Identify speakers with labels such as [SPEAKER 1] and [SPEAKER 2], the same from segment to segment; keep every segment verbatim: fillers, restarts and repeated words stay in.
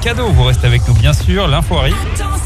[SPEAKER 1] cadeaux. Vous restez avec nous bien sûr, l'info arrive.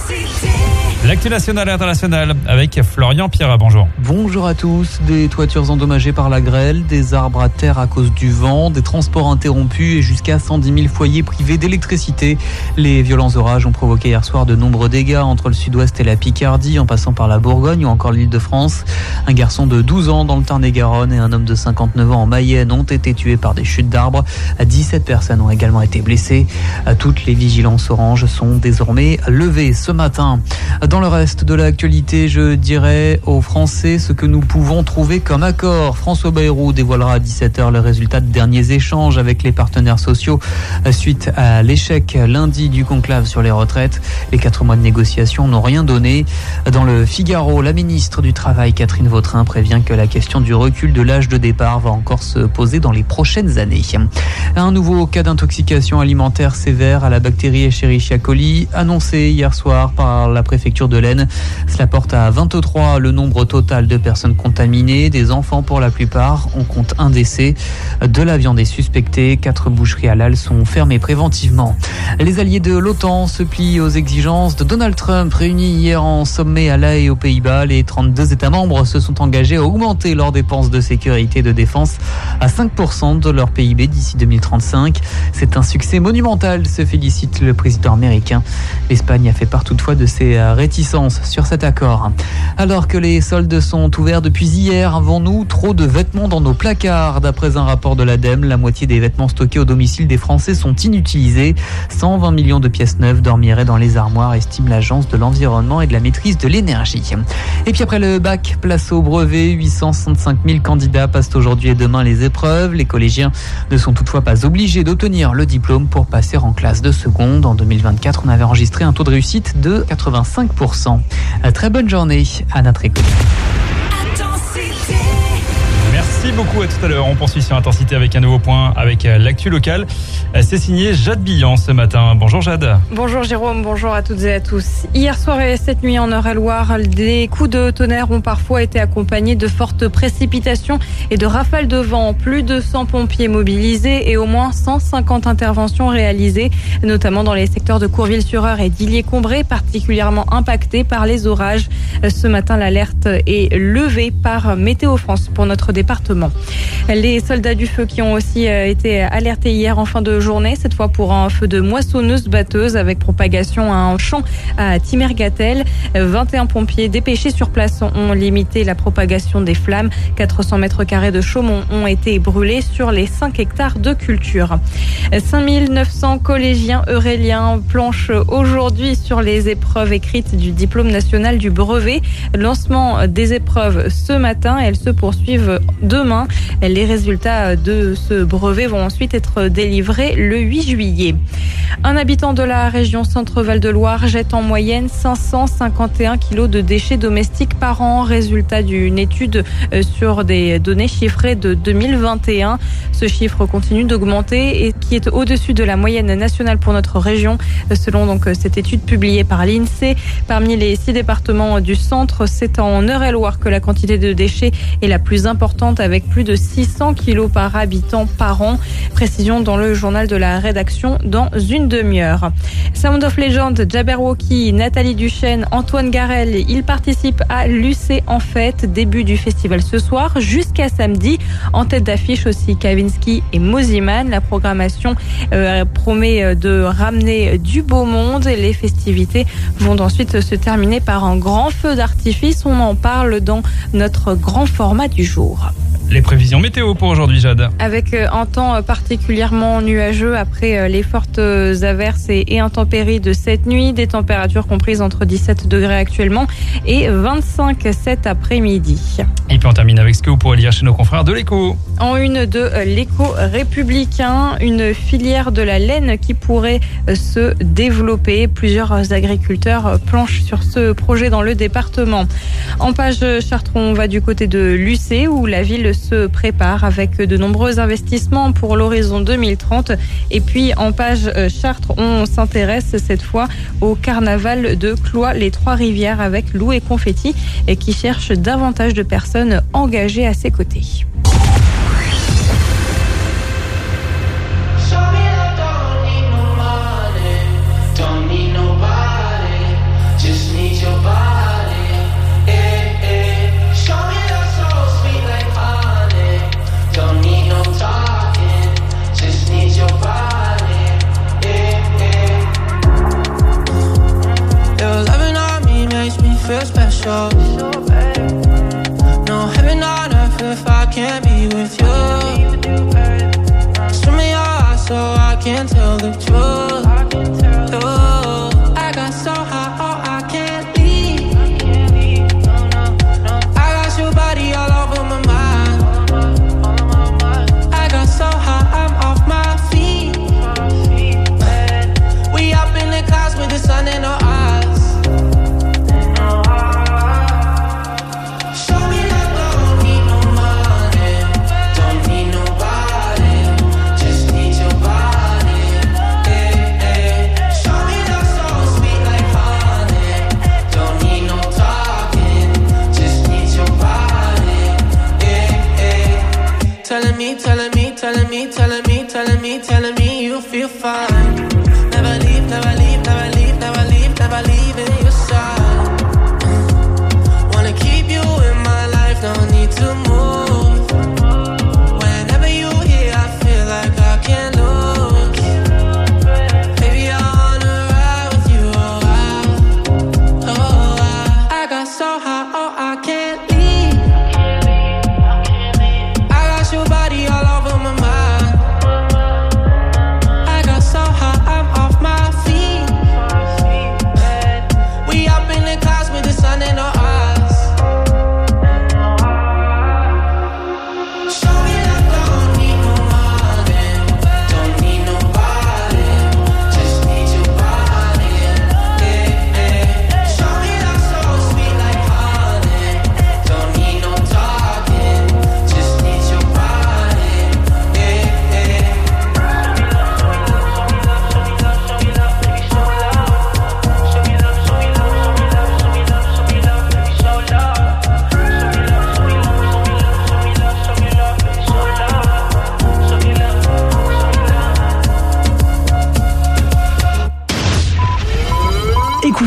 [SPEAKER 1] L'actu nationale et internationale avec Florian Pierrat, bonjour.
[SPEAKER 2] Bonjour à tous. Des toitures endommagées par la grêle, des arbres à terre à cause du vent, des transports interrompus et jusqu'à cent dix mille foyers privés d'électricité. Les violents orages ont provoqué hier soir de nombreux dégâts entre le sud-ouest et la Picardie, en passant par la Bourgogne ou encore l'Île-de-France. Un garçon de douze ans dans le Tarn-et-Garonne et un homme de cinquante-neuf ans en Mayenne ont été tués par des chutes d'arbres. dix-sept personnes ont également été blessées. Toutes les vigilances oranges sont désormais levées ce matin. Dans le reste de l'actualité, je dirais aux Français ce que nous pouvons trouver comme accord. François Bayrou dévoilera à dix-sept heures le résultat de derniers échanges avec les partenaires sociaux suite à l'échec lundi du conclave sur les retraites. Les quatre mois de négociations n'ont rien donné. Dans le Figaro, la ministre du Travail, Catherine Vautrin, prévient que la question du recul de l'âge de départ va encore se poser dans les prochaines années. Un nouveau cas d'intoxication alimentaire sévère à la bactérie Escherichia coli annoncé hier soir par la préfecture de l'Aisne. Cela porte à vingt-trois le nombre total de personnes contaminées, des enfants pour la plupart. On compte un décès. De la viande est suspectée. Quatre boucheries halal sont fermées préventivement. Les alliés de l'OTAN se plient aux exigences de Donald Trump, réunis hier en sommet à La Haye aux Pays-Bas. Les trente-deux États membres se sont engagés à augmenter leurs dépenses de sécurité et de défense à cinq pour cent de leur P I B d'ici deux mille trente-cinq. C'est un succès monumental, se félicite le président américain. L'Espagne a fait part toutefois de ses réticences sur cet accord. Alors que les soldes sont ouverts depuis hier, avons-nous trop de vêtements dans nos placards? D'après un rapport de l'ADEME, la moitié des vêtements stockés au domicile des Français sont inutilisés. cent vingt millions de pièces neuves dormiraient dans les armoires, estime l'Agence de l'environnement et de la maîtrise de l'énergie. Et puis après le bac, place au brevet. huit cent soixante-cinq mille candidats passent aujourd'hui et demain les épreuves. Les collégiens ne sont toutefois pas obligés d'obtenir le diplôme pour passer en classe de seconde. En deux mille vingt-quatre, on avait enregistré un taux de réussite de quatre-vingt-cinq pour cent. Très bonne journée à notre écoute.
[SPEAKER 1] Merci beaucoup, à tout à l'heure. On poursuit sur Intensité avec un nouveau point avec l'actu locale. C'est signé Jade Billan ce matin. Bonjour Jade.
[SPEAKER 3] Bonjour Jérôme, bonjour à toutes et à tous. Hier soir et cette nuit en Eure-et-Loire, des coups de tonnerre ont parfois été accompagnés de fortes précipitations et de rafales de vent. Plus de cent pompiers mobilisés et au moins cent cinquante interventions réalisées, notamment dans les secteurs de Courville-sur-Eure et d'Illier-Combray, particulièrement impactés par les orages. Ce matin, l'alerte est levée par Météo France pour notre département. Les soldats du feu qui ont aussi été alertés hier en fin de journée, cette fois pour un feu de moissonneuse-batteuse avec propagation à un champ à Timergatel. vingt et un pompiers dépêchés sur place ont limité la propagation des flammes. quatre cents mètres carrés de chaume ont été brûlés sur les cinq hectares de culture. cinq mille neuf cents collégiens euréliens planchent aujourd'hui sur les épreuves écrites du diplôme national du brevet. Lancement des épreuves ce matin, elles se poursuivent demain. Les résultats de ce brevet vont ensuite être délivrés le huit juillet. Un habitant de la région Centre-Val de Loire jette en moyenne cinq cent cinquante et un kilos de déchets domestiques par an, résultat d'une étude sur des données chiffrées de deux mille vingt et un. Ce chiffre continue d'augmenter et qui est au-dessus de la moyenne nationale pour notre région, selon donc cette étude publiée par l'INSEE. Parmi les six départements du centre, c'est en Eure-et-Loire que la quantité de déchets est la plus importante, avec plus de six cents kilos par habitant par an. Précision dans le journal de la rédaction dans une demi-heure. Sound of Legend, Jabberwocky, Nathalie Duchesne, Antoine Garel, ils participent à l'U C en fête. Début du festival ce soir jusqu'à samedi. En tête d'affiche aussi Kavinsky et Mosiman. La programmation euh, promet de ramener du beau monde. Les festivités vont ensuite se terminer par un grand feu d'artifice. On en parle dans notre grand format du jour.
[SPEAKER 1] Les prévisions météo pour aujourd'hui, Jade.
[SPEAKER 3] Avec un temps particulièrement nuageux après les fortes averses et intempéries de cette nuit, des températures comprises entre dix-sept degrés actuellement et vingt-cinq cet après-midi.
[SPEAKER 1] Et puis on termine avec ce que vous pourrez lire chez nos confrères de l'Écho.
[SPEAKER 3] En une de l'Écho républicain, une filière de la laine qui pourrait se développer. Plusieurs agriculteurs planchent sur ce projet dans le département. En page Chartres, on va du côté de l'U C où la ville se prépare avec de nombreux investissements pour l'horizon deux mille trente. Et puis en page Chartres, on s'intéresse cette fois au carnaval de Cloix-les-Trois-Rivières avec Lou et Confetti et qui cherche davantage de personnes engagées à ses côtés.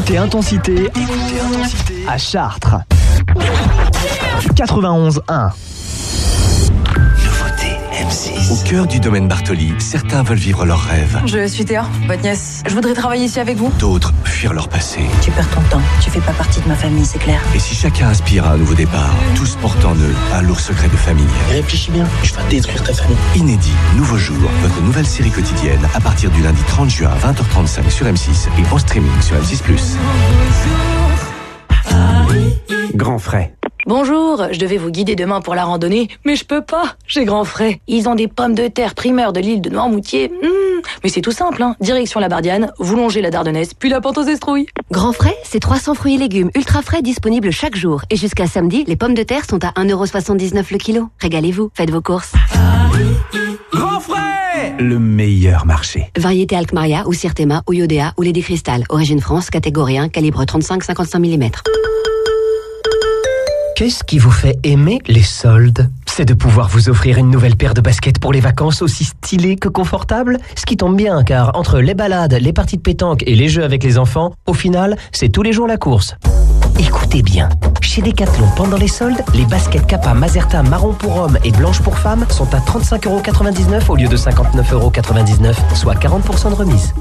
[SPEAKER 4] Écoutez Intensité, écoutez Intensité à Chartres. quatre-vingt-onze un.
[SPEAKER 5] Nouveauté M six. Au cœur du domaine Bartoli, certains veulent vivre leurs rêves.
[SPEAKER 6] Je suis Théa, votre nièce. Je voudrais travailler ici avec vous.
[SPEAKER 5] D'autres fuir leur passé.
[SPEAKER 6] Tu perds ton temps. Tu fais pas partie de ma famille, c'est clair.
[SPEAKER 5] Et si chacun aspire à un nouveau départ, tous portent en eux un lourd secret de famille.
[SPEAKER 7] Réfléchis bien, je vais détruire ta famille.
[SPEAKER 5] Inédit, Nouveau Jour, votre nouvelle série quotidienne à partir du lundi trente juin à vingt heures trente-cinq sur M six et en streaming sur M six plus.
[SPEAKER 8] Grand frais.
[SPEAKER 6] Bonjour, je devais vous guider demain pour la randonnée, mais je peux pas, j'ai grand frais. Ils ont des pommes de terre primeurs de l'île de Noirmoutier. Mmh, mais c'est tout simple, hein. Direction la Bardiane, vous longez la Dardennaise, puis la pente aux Estrouilles.
[SPEAKER 9] Grand frais, c'est trois cents fruits et légumes ultra frais disponibles chaque jour. Et jusqu'à samedi, les pommes de terre sont à un euro soixante-dix-neuf le kilo. Régalez-vous, faites vos courses.
[SPEAKER 8] Grand frais, le meilleur marché.
[SPEAKER 9] Variété Alkmaria ou Sirtema ou Iodea ou Lady Crystal. Origine France, catégorie un, calibre trente-cinq à cinquante-cinq millimètres.
[SPEAKER 4] Qu'est-ce qui vous fait aimer les soldes ? C'est de pouvoir vous offrir une nouvelle paire de baskets pour les vacances aussi stylées que confortables. Ce qui tombe bien, car entre les balades, les parties de pétanque et les jeux avec les enfants, au final, c'est tous les jours la course. Écoutez bien, chez Decathlon, pendant les soldes, les baskets Kappa Mazerta marron pour hommes et blanche pour femmes sont à trente-cinq euros quatre-vingt-dix-neuf au lieu de cinquante-neuf euros quatre-vingt-dix-neuf, soit quarante pour cent de remise.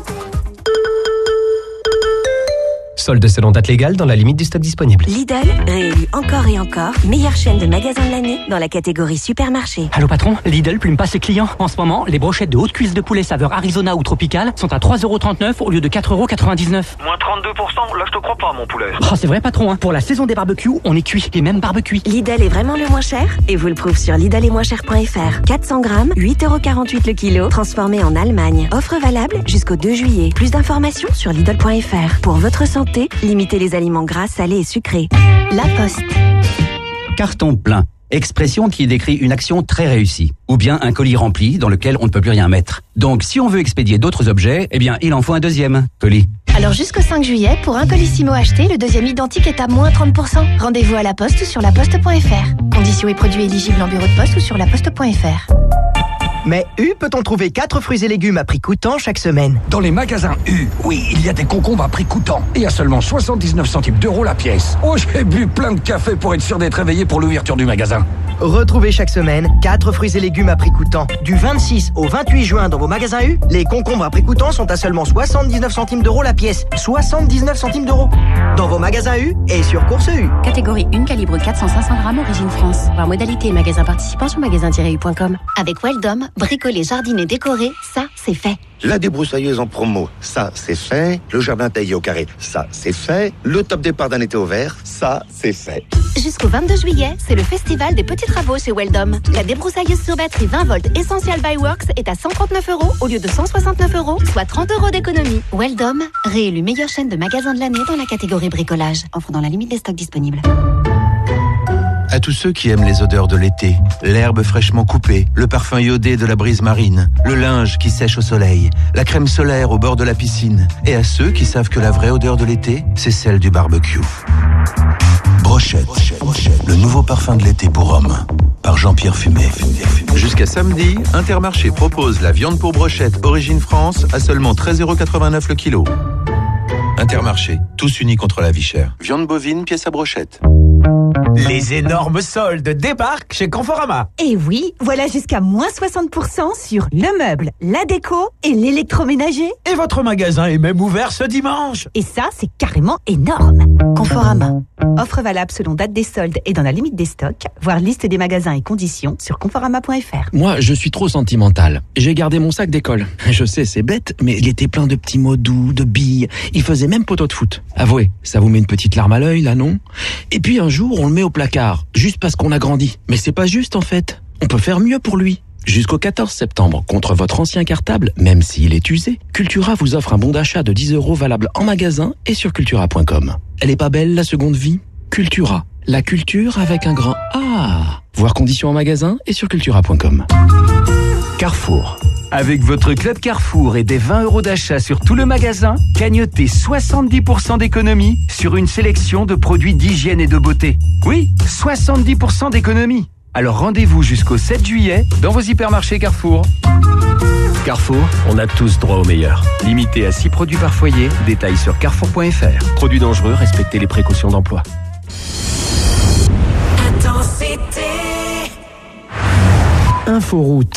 [SPEAKER 4] Solde selon date légale dans la limite du stock disponible.
[SPEAKER 10] Lidl, réélu encore et encore, meilleure chaîne de magasins de l'année dans la catégorie supermarché.
[SPEAKER 11] Allô patron, Lidl plume pas ses clients. En ce moment, les brochettes de haute cuisse de poulet saveur Arizona ou tropicale sont à trois euros trente-neuf au lieu de quatre euros quatre-vingt-dix-neuf.
[SPEAKER 12] Moins trente-deux pour cent, là je te crois pas mon poulet.
[SPEAKER 11] Oh c'est vrai patron, hein. Pour la saison des barbecues, on est cuit et même barbecue.
[SPEAKER 10] Lidl est vraiment le moins cher et vous le prouve sur lidl et moins cher point f r. quatre cents grammes, huit euros quarante-huit le kilo, transformé en Allemagne. Offre valable jusqu'au deux juillet. Plus d'informations sur lidl point f r. Pour votre santé, limitez les aliments gras, salés et sucrés. La Poste.
[SPEAKER 13] Carton plein. Expression qui décrit une action très réussie. Ou bien un colis rempli dans lequel on ne peut plus rien mettre. Donc si on veut expédier d'autres objets, eh bien il en faut un deuxième colis.
[SPEAKER 14] Alors jusqu'au cinq juillet, pour un Colissimo acheté, le deuxième identique est à moins trente pour cent. Rendez-vous à La Poste ou sur la poste point f r. Conditions et produits éligibles en bureau de poste ou sur la poste point f r.
[SPEAKER 4] Mais U, peut-on trouver quatre fruits et légumes à prix coûtant chaque semaine ?
[SPEAKER 15] Dans les magasins U, oui, il y a des concombres à prix coûtant. Et à seulement soixante-dix-neuf centimes d'euros la pièce. Oh, j'ai bu plein de café pour être sûr d'être réveillé pour l'ouverture du magasin.
[SPEAKER 4] Retrouvez chaque semaine quatre fruits et légumes à prix coûtant. Du vingt-six au vingt-huit juin dans vos magasins U, les concombres à prix coûtant sont à seulement soixante-dix-neuf centimes d'euros la pièce. soixante-dix-neuf centimes d'euros. Dans vos magasins U et sur Course U.
[SPEAKER 9] Catégorie un, calibre quatre cents à cinq cents grammes, origine France. Voir modalité et magasin participant sur magasin tiret u point com.
[SPEAKER 14] Avec Weldom, bricoler, jardiner, décorer, ça, c'est fait.
[SPEAKER 16] La débroussailleuse en promo, ça, c'est fait. Le jardin taillé au carré, ça, c'est fait. Le top départ d'un été au vert, ça, c'est fait.
[SPEAKER 14] Jusqu'au vingt-deux juillet, c'est le festival des petits travaux chez Weldom. La débroussailleuse sur batterie vingt volts Essential by Works est à cent trente-neuf euros au lieu de cent soixante-neuf euros, soit trente euros d'économie. Weldom, réélu meilleure chaîne de magasins de l'année dans la catégorie bricolage. Offre dans la limite des stocks disponibles.
[SPEAKER 5] À tous ceux qui aiment les odeurs de l'été, l'herbe fraîchement coupée, le parfum iodé de la brise marine, le linge qui sèche au soleil, la crème solaire au bord de la piscine, et à ceux qui savent que la vraie odeur de l'été, c'est celle du barbecue. Brochette, le nouveau parfum de l'été pour hommes, par Jean-Pierre Fumé.
[SPEAKER 17] Jusqu'à samedi, Intermarché propose la viande pour brochette Origine France à seulement treize euros quatre-vingt-neuf le kilo. Intermarché, tous unis contre la vie chère. Viande bovine, pièce à brochette.
[SPEAKER 8] Les énormes soldes débarquent chez Conforama.
[SPEAKER 18] Et oui, voilà jusqu'à moins soixante pour cent sur le meuble, la déco et l'électroménager.
[SPEAKER 8] Et votre magasin est même ouvert ce dimanche.
[SPEAKER 18] Et ça, c'est carrément énorme. Conforama. Offre valable selon date des soldes et dans la limite des stocks. Voir liste des magasins et conditions sur conforama point f r.
[SPEAKER 19] Moi, je suis trop sentimental. J'ai gardé mon sac d'école. Je sais, c'est bête, mais il était plein de petits mots doux, de billes. Il faisait même poteau de foot. Avouez, ça vous met une petite larme à l'œil, là, non ? Et puis un jour, on le met au placard, juste parce qu'on a grandi. Mais c'est pas juste, en fait. On peut faire mieux pour lui. Jusqu'au quatorze septembre, contre votre ancien cartable, même s'il est usé, Cultura vous offre un bon d'achat de dix euros valable en magasin et sur cultura point com. Elle est pas belle, la seconde vie ? Cultura. La culture avec un grand A. Voir conditions en magasin et sur cultura point com.
[SPEAKER 8] Carrefour. Avec votre club Carrefour et des vingt euros d'achat sur tout le magasin, gagnotez soixante-dix pour cent d'économie sur une sélection de produits d'hygiène et de beauté. Oui, soixante-dix pour cent d'économie. Alors rendez-vous jusqu'au sept juillet dans vos hypermarchés Carrefour.
[SPEAKER 4] Carrefour, on a tous droit au meilleur.
[SPEAKER 8] Limité à six produits par foyer, détails sur carrefour point f r.
[SPEAKER 4] Produits dangereux, respectez les précautions d'emploi.
[SPEAKER 20] Intensité.
[SPEAKER 4] Inforoute.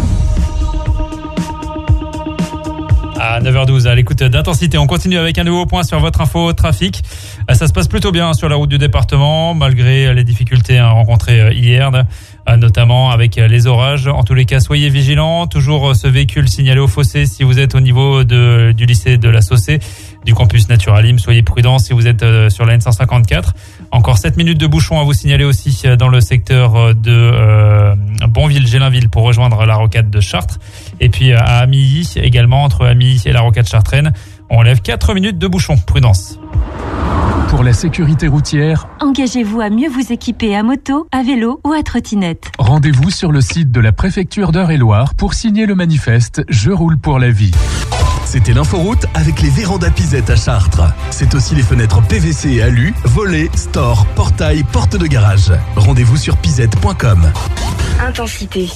[SPEAKER 1] À neuf heures douze, à l'écoute d'Intensité. On continue avec un nouveau point sur votre info trafic. Ça se passe plutôt bien sur la route du département, malgré les difficultés rencontrées hier, notamment avec les orages. En tous les cas, soyez vigilants. Toujours ce véhicule signalé au fossé si vous êtes au niveau de, du lycée de la Saussée, du campus Naturalim. Soyez prudents si vous êtes sur la N cent cinquante-quatre. Encore sept minutes de bouchon à vous signaler aussi dans le secteur de euh, Bonville-Gélinville pour rejoindre la rocade de Chartres. Et puis à Amilly également, entre Amilly et la rocade chartraine, on lève quatre minutes de bouchon. Prudence.
[SPEAKER 21] Pour la sécurité routière,
[SPEAKER 22] engagez-vous à mieux vous équiper à moto, à vélo ou à trottinette.
[SPEAKER 21] Rendez-vous sur le site de la préfecture d'Eure-et-Loir pour signer le manifeste « Je roule pour la vie ».
[SPEAKER 23] C'était l'inforoute avec les vérandas Pisette à Chartres. C'est aussi les fenêtres P V C et alu, volets, stores, portails, portes de garage. Rendez-vous sur pisette point com.
[SPEAKER 20] Intensité.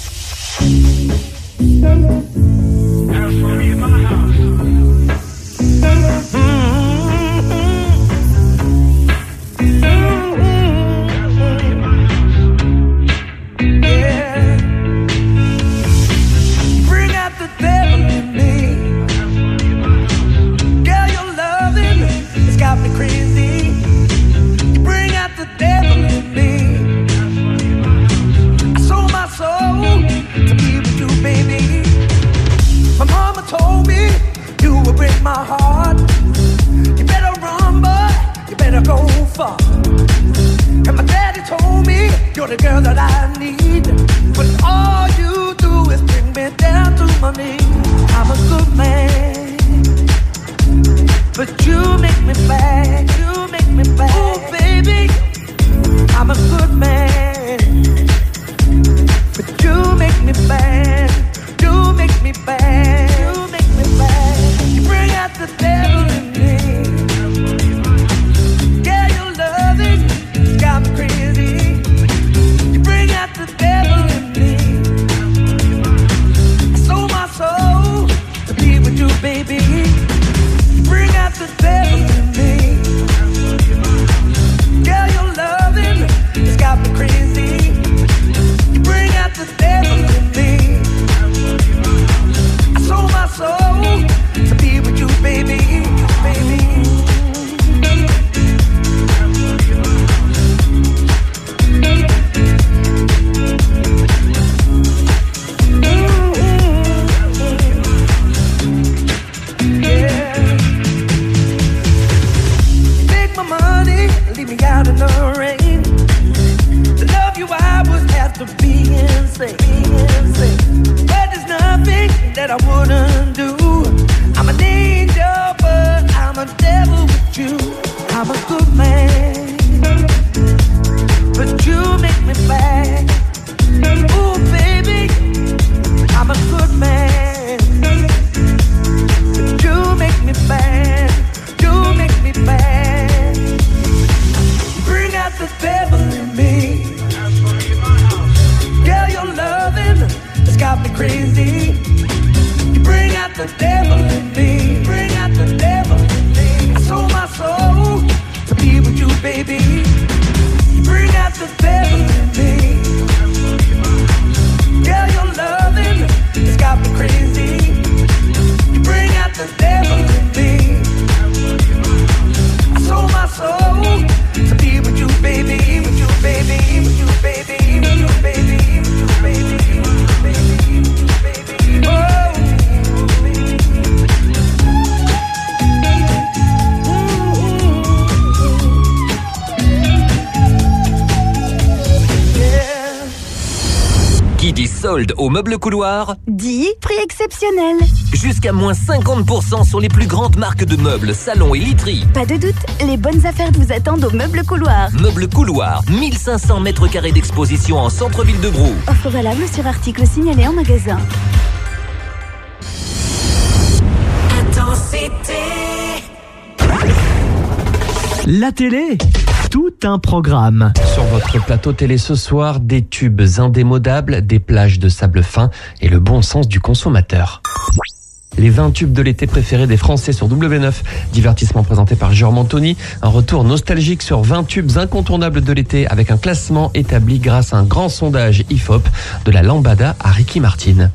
[SPEAKER 24] My heart, you better run, boy, you better go far. And my daddy told me you're the girl that I need, but all you do is bring me down to my knees. I'm a good man, but you make me bad, you make me bad. Oh baby, I'm a good man, but you make me bad, you make me bad, you make me bad. Bring out the devil in me. Yeah, your loving got me crazy. You bring out the devil in me. I sold my soul to be with you, baby. You bring out the devil in me. Yeah, your loving has got me crazy. You bring out the devil in me. I sold my soul to be with you, baby, baby. Yeah. Take my money, leave me out in the rain. To love you, I would have to be insane, insane. But there's nothing that I wouldn't do. I'm an angel, but I'm a devil with you. I'm a good man, but you make me bad. Ooh, baby, I'm a good man, but you make me bad. You make me bad. Bring out the devil in me. Girl, your loving has got me crazy. Bring out the devil in me. Bring out the devil in me. I sold my soul to be with you, baby. Bring out the devil in me. Girl, your loving has got me crazy. Bring out the devil in me. I sold my soul to be with you, baby. With you, baby. With you, baby. With you, baby. With you, baby. With you, baby. With you, baby. Oh.
[SPEAKER 25] Qui dit solde au meuble couloir
[SPEAKER 22] dit prix exceptionnel.
[SPEAKER 25] Jusqu'à moins cinquante pour cent sur les plus grandes marques de meubles, salons et literies.
[SPEAKER 22] Pas de doute, les bonnes affaires vous attendent au meuble couloir.
[SPEAKER 25] Meuble couloir, mille cinq cents mètres carrés d'exposition en centre-ville de Brou.
[SPEAKER 22] Offre valable sur article signalé en magasin.
[SPEAKER 20] Intensité.
[SPEAKER 4] La télé,
[SPEAKER 2] tout un programme.
[SPEAKER 4] Sur votre plateau télé ce soir, des tubes indémodables, des plages de sable fin et le bon sens du consommateur. Les vingt tubes de l'été préférés des Français sur W neuf. Divertissement présenté par Jérôme Anthony. Un retour nostalgique sur vingt tubes incontournables de l'été avec un classement établi grâce à un grand sondage I F O P de la lambada à Ricky Martin.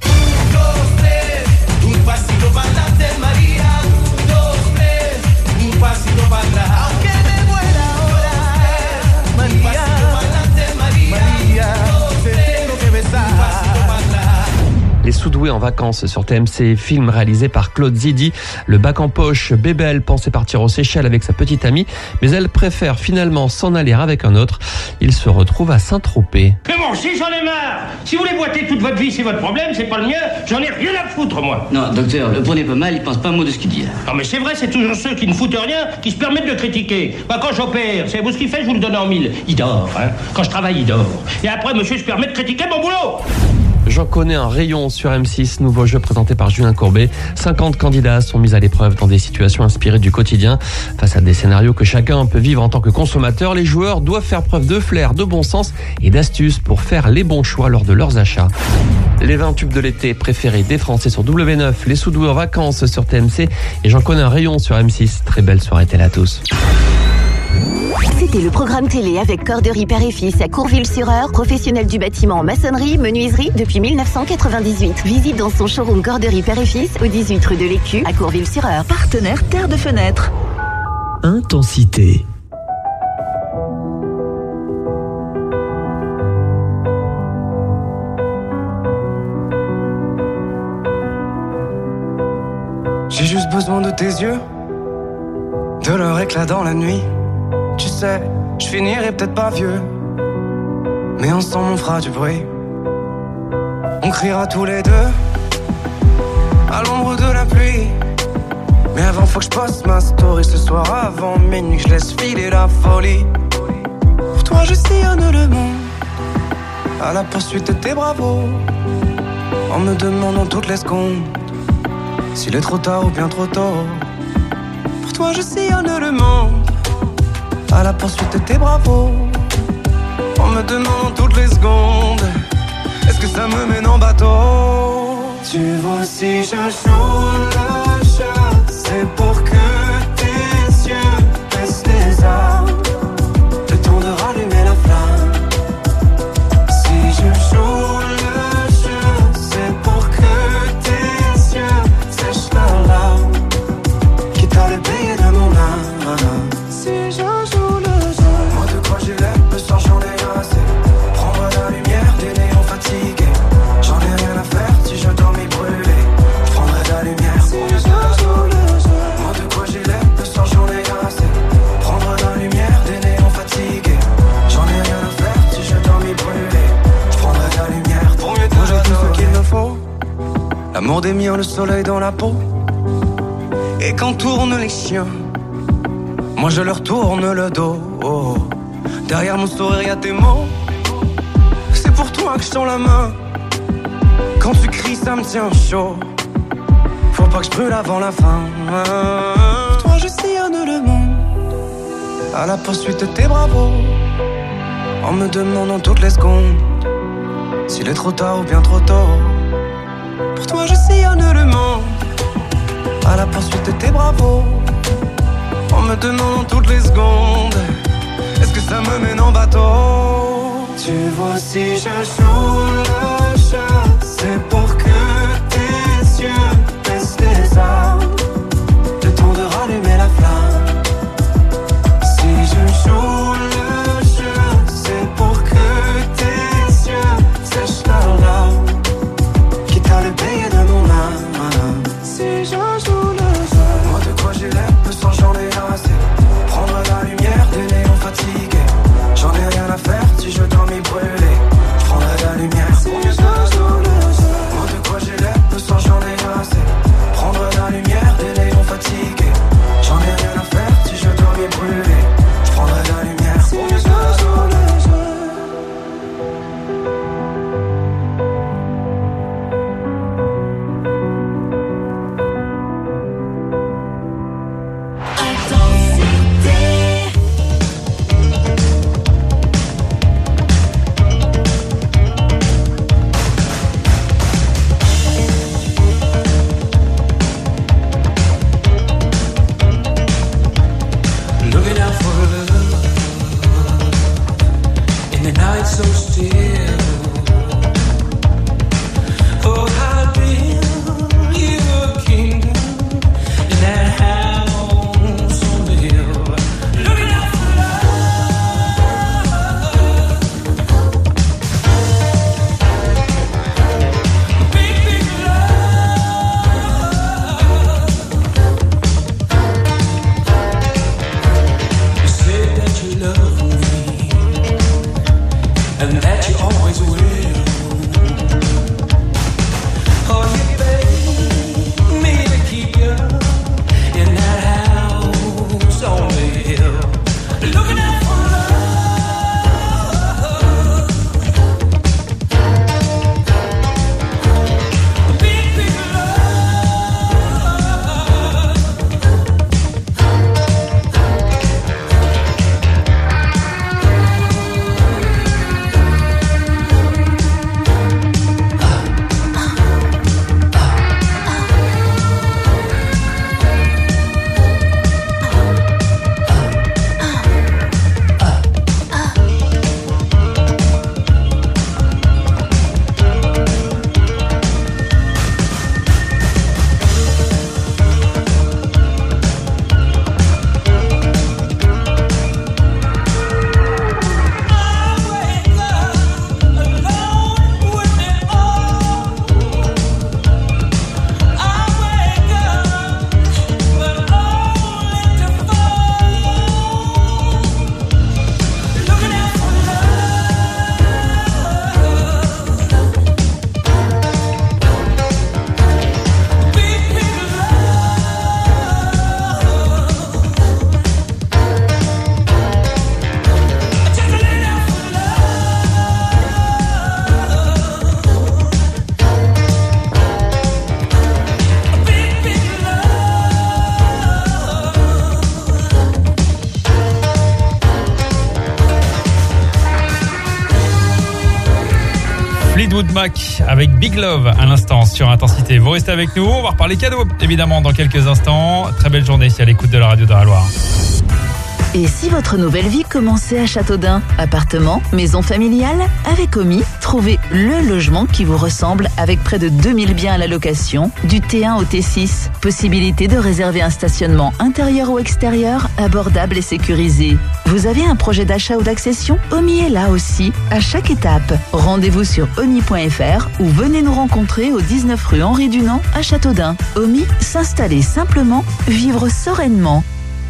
[SPEAKER 4] Les Soudoués en vacances sur T M C, film réalisé par Claude Zidi. Le bac en poche, Bébel pensait partir aux Seychelles avec sa petite amie, mais elle préfère finalement s'en aller avec un autre. Il se retrouve à Saint-Tropez.
[SPEAKER 3] Mais bon, si j'en ai marre. Si vous voulez boiter toute votre vie, c'est votre problème, c'est pas le mien. J'en ai rien à foutre, moi.
[SPEAKER 6] Non, docteur, le prenez pas mal, il pense pas un mot de ce qu'il dit là.
[SPEAKER 3] Non, mais c'est vrai, c'est toujours ceux qui ne foutent rien qui se permettent de critiquer. Bah, quand j'opère, savez-vous ce qu'il fait? Je vous le donne en mille. Il dort, hein. Quand je travaille, il dort. Et après, monsieur se permet de critiquer mon boulot.
[SPEAKER 4] J'en connais un rayon sur M six, nouveau jeu présenté par Julien Courbet. cinquante candidats sont mis à l'épreuve dans des situations inspirées du quotidien. Face à des scénarios que chacun peut vivre en tant que consommateur, les joueurs doivent faire preuve de flair, de bon sens et d'astuces pour faire les bons choix lors de leurs achats. Les vingt tubes de l'été préférés des Français sur W neuf, les Soudoués en vacances sur T M C et j'en connais un rayon sur M six. Très belle soirée télé à tous.
[SPEAKER 9] C'était le programme télé avec Corderie Père et Fils à Courville-sur-Eure, professionnel du bâtiment en maçonnerie, menuiserie depuis mille neuf cent quatre-vingt-dix-huit. Visite dans son showroom Corderie Père et Fils au dix-huit rue de l'Écu à Courville-sur-Eure.
[SPEAKER 2] Partenaire Terre de Fenêtre. Intensité.
[SPEAKER 7] J'ai juste besoin de tes yeux, de leur éclat dans la nuit. Tu sais, je finirai peut-être pas vieux, mais ensemble on fera du bruit. On criera tous les deux à l'ombre de la pluie. Mais avant faut que je poste ma story ce soir avant minuit, que je laisse filer la folie. Pour toi je sillonne le monde à la poursuite de tes bravos, en me demandant toutes les secondes s'il est trop tard ou bien trop tôt. Pour toi je sillonne le monde à la poursuite de tes bravos, en me demandant toutes les secondes est-ce que ça me mène en bateau. Tu vois si je joue le jeu, c'est pour que tes yeux baissent les armes, le temps de rallumer la flamme. Si je joue le jeu, c'est pour que tes yeux sèchent leurs larmes, quitte à les payer de mon âme. Si je joue le jeu, moi de quoi j'ai l'air, le soir j'en ai assez. Prendre la lumière des néons fatigués, j'en ai rien à faire si je dois m'y brûler. Je prendrai la lumière si je joue le jeu. Moi de quoi j'ai l'air, le soir j'en ai assez. Prendre la lumière des néons fatigués, j'en ai rien à faire si je dois m'y brûler. Je prendrai la lumière pour mieux te moi j'ai tout ce qu'il me faut, l'amour des miens, le soleil dans la peau. Et quand tournent les chiens, moi je leur tourne le dos. Oh. Derrière mon sourire y'a tes mots, c'est pour toi que je tends la main. Quand tu cries ça me tient chaud, faut pas que je brûle avant la fin. Pour toi je sillonne le monde à la poursuite de tes bravos, en me demandant toutes les secondes s'il est trop tard ou bien trop tôt. Pour toi je sillonne le monde à la poursuite de tes bravos, en me demandant toutes les secondes est-ce que ça me mène en bateau. Tu vois si je joue le jeu, c'est pour que tes yeux baissent les armes, le temps de rallumer la flamme. Si je joue le jeu, c'est pour que tes yeux sèchent leurs larmes, quitte à le payer de mon âme. Si je joue le jeu, moi de quoi j'ai l'air, le sang j'en ai assez. Prendre la lumière des néons fatigués, j'en ai rien à faire si je dois m'y brûler. Je prendrai la lumière si je joue le jeu. Moi de quoi j'ai l'air, le sang j'en ai assez. Prendre la lumière
[SPEAKER 1] Fleetwood Mac avec Big Love à l'instant sur Intensité. Vous restez avec nous, on va reparler cadeaux évidemment dans quelques instants. Très belle journée à l'écoute de la radio d'Eure-et-Loir.
[SPEAKER 10] Et si votre nouvelle vie commençait à Châteaudun? Appartement, maison familiale? Avec Omi, trouvez le logement qui vous ressemble avec près de deux mille biens à la location, du T un au T six. Possibilité de réserver un stationnement intérieur ou extérieur, abordable et sécurisé. Vous avez un projet d'achat ou d'accession? Omi est là aussi, à chaque étape. Rendez-vous sur omi point f r ou venez nous rencontrer au dix-neuf rue Henri Dunant à Châteaudun. Omi, s'installer simplement, vivre sereinement.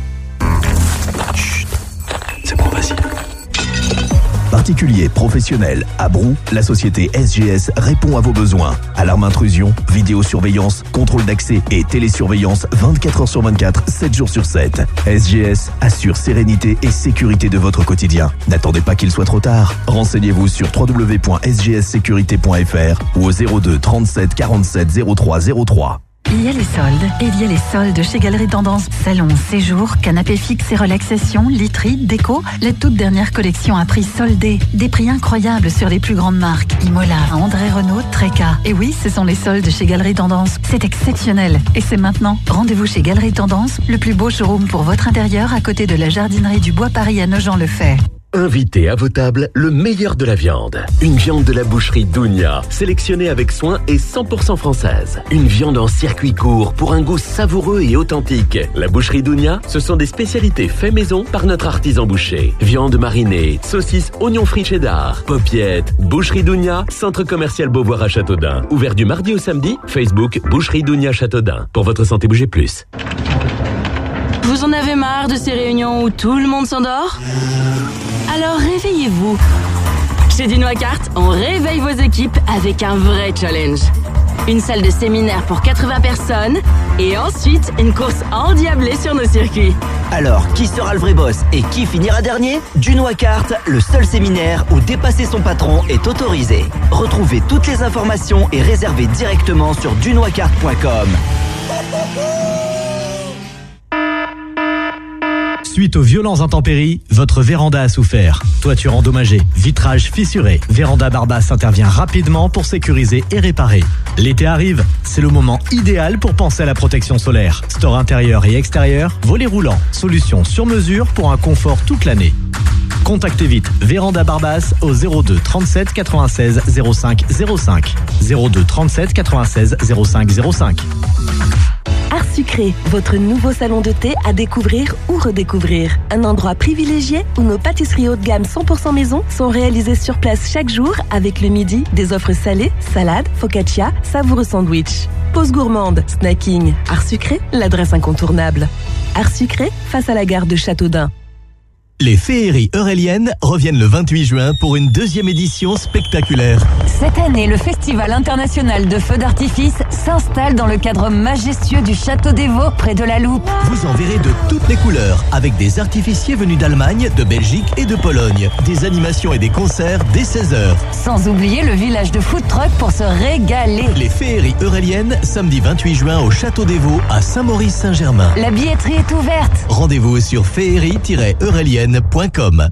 [SPEAKER 23] C'est bon, vas-y. Particuliers, professionnels, à Brou, la société S G S répond à vos besoins. Alarme intrusion, vidéosurveillance, contrôle d'accès et télésurveillance vingt-quatre heures sur vingt-quatre, sept jours sur sept. S G S assure sérénité et sécurité de votre quotidien. N'attendez pas qu'il soit trop tard. Renseignez-vous sur w w w point s g s sécurité point f r ou au zéro deux trente-sept quarante-sept zéro trois zéro trois.
[SPEAKER 11] Il y a les soldes, et il y a les soldes chez Galeries Tendance. Salon, séjour, canapé fixe et relaxation, literie, déco. Les toutes dernières collections à prix soldés. Des prix incroyables sur les plus grandes marques. Imola, André Renault, Treca. Et oui, ce sont les soldes chez Galeries Tendance. C'est exceptionnel. Et c'est maintenant. Rendez-vous chez Galeries Tendance, le plus beau showroom pour votre intérieur à côté de la jardinerie du Bois Paris à Nogent-le-Fait.
[SPEAKER 23] Invitez à vos tables le meilleur de la viande. Une viande de la boucherie Dounia, sélectionnée avec soin et cent pour cent française. Une viande en circuit court pour un goût savoureux et authentique. La boucherie Dounia, ce sont des spécialités fait maison par notre artisan boucher. Viande marinée, saucisses, oignons frits cheddar, popiettes. Boucherie Dounia, centre commercial Beauvoir à Châteaudun. Ouvert du mardi au samedi, Facebook Boucherie Dounia Châteaudun. Pour votre santé, bougez plus.
[SPEAKER 12] Vous en avez marre de ces réunions où tout le monde s'endort ? Alors réveillez-vous. Chez Dinois-Cart, on réveille vos équipes avec un vrai challenge. Une salle de séminaire pour quatre-vingts personnes et ensuite une course endiablée sur nos circuits.
[SPEAKER 13] Alors, qui sera le vrai boss et qui finira dernier? Dinois-Cart, le seul séminaire où dépasser son patron est autorisé. Retrouvez toutes les informations et réservez directement sur dunoiscart point com.
[SPEAKER 15] Suite aux violentes intempéries, votre véranda a souffert. Toiture endommagée, vitrage fissuré. Véranda Barbas intervient rapidement pour sécuriser et réparer. L'été arrive, c'est le moment idéal pour penser à la protection solaire. Store intérieur et extérieur, volets roulants, solution sur mesure pour un confort toute l'année. Contactez vite Véranda Barbas au zéro deux trente-sept quatre-vingt-seize zéro cinq zéro cinq. zéro deux trente-sept quatre-vingt-seize zéro cinq zéro cinq.
[SPEAKER 26] Art Sucré, votre nouveau salon de thé à découvrir ou redécouvrir. Un endroit privilégié où nos pâtisseries haut de gamme cent pour cent maison sont réalisées sur place chaque jour avec le midi des offres salées, salades, focaccia, savoureux sandwich. Pause gourmande, snacking. Art Sucré, l'adresse incontournable. Art Sucré, face à la gare de Châteaudun.
[SPEAKER 23] Les féeries euréliennes reviennent le vingt-huit juin pour une deuxième édition spectaculaire.
[SPEAKER 22] Cette année, le Festival international de feux d'artifice s'installe dans le cadre majestueux du Château des Vaux, près de la Loupe.
[SPEAKER 23] Vous en verrez de toutes les couleurs, avec des artificiers venus d'Allemagne, de Belgique et de Pologne. Des animations et des concerts dès seize heures.
[SPEAKER 22] Sans oublier le village de food truck pour se régaler.
[SPEAKER 23] Les féeries euréliennes, samedi vingt-huit juin au Château des Vaux à Saint-Maurice-Saint-Germain.
[SPEAKER 22] La billetterie est ouverte.
[SPEAKER 23] Rendez-vous sur féerie tiret eurélienne point com.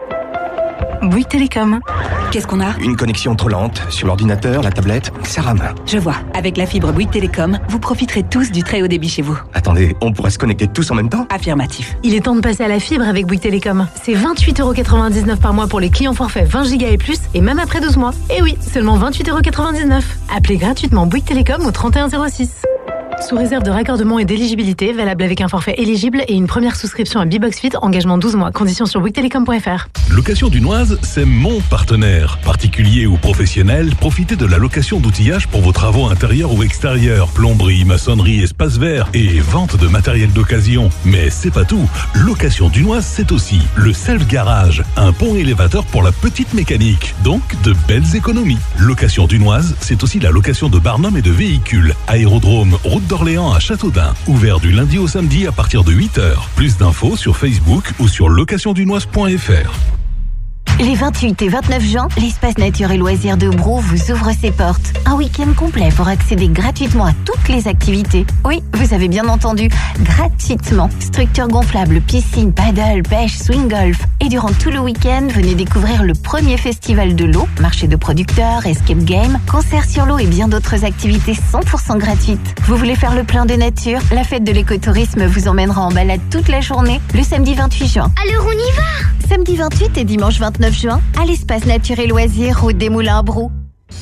[SPEAKER 18] Bouygues Télécom. Qu'est-ce qu'on a?
[SPEAKER 27] Une connexion trop lente sur l'ordinateur, la tablette, ça rame.
[SPEAKER 18] Je vois. Avec la fibre Bouygues Télécom, vous profiterez tous du très haut débit chez vous.
[SPEAKER 27] Attendez, on pourrait se connecter tous en même temps?
[SPEAKER 18] Affirmatif.
[SPEAKER 28] Il est temps de passer à la fibre avec Bouygues Télécom. C'est vingt-huit euros quatre-vingt-dix-neuf par mois pour les clients forfaits vingt giga et plus, et même après douze mois. Et oui, seulement vingt-huit euros quatre-vingt-dix-neuf. Appelez gratuitement Bouygues Télécom au trente et un zéro six. Sous réserve de raccordement et d'éligibilité, valable avec un forfait éligible et une première souscription à Bibox Fit, engagement douze mois. Conditions sur bouygues télécom point f r.
[SPEAKER 23] Location Dunoise, c'est mon partenaire. Particulier ou professionnel, profitez de la location d'outillage pour vos travaux intérieurs ou extérieurs. Plomberie, maçonnerie, espace vert et vente de matériel d'occasion. Mais c'est pas tout. Location Dunoise, c'est aussi le self-garage, un pont élévateur pour la petite mécanique. Donc, de belles économies. Location Dunoise, c'est aussi la location de barnum et de véhicules. Aérodrome, route d'Orléans à Châteaudun. Ouvert du lundi au samedi à partir de huit heures. Plus d'infos sur Facebook ou sur location dunoise point f r.
[SPEAKER 9] Les vingt-huit et vingt-neuf juin, l'espace nature et loisirs de Brou vous ouvre ses portes. Un week-end complet pour accéder gratuitement à toutes les activités. Oui, vous avez bien entendu, gratuitement. Structure gonflable, piscine, paddle, pêche, swing golf. Et durant tout le week-end, venez découvrir le premier festival de l'eau, marché de producteurs, escape game, concert sur l'eau et bien d'autres activités cent pour cent gratuites. Vous voulez faire le plein de nature? La fête de l'écotourisme vous emmènera en balade toute la journée, le samedi vingt-huit juin.
[SPEAKER 5] Alors on y va!
[SPEAKER 9] Samedi vingt-huit et dimanche vingt-neuf juin, à l'espace nature et loisirs, route des Moulins à Brou.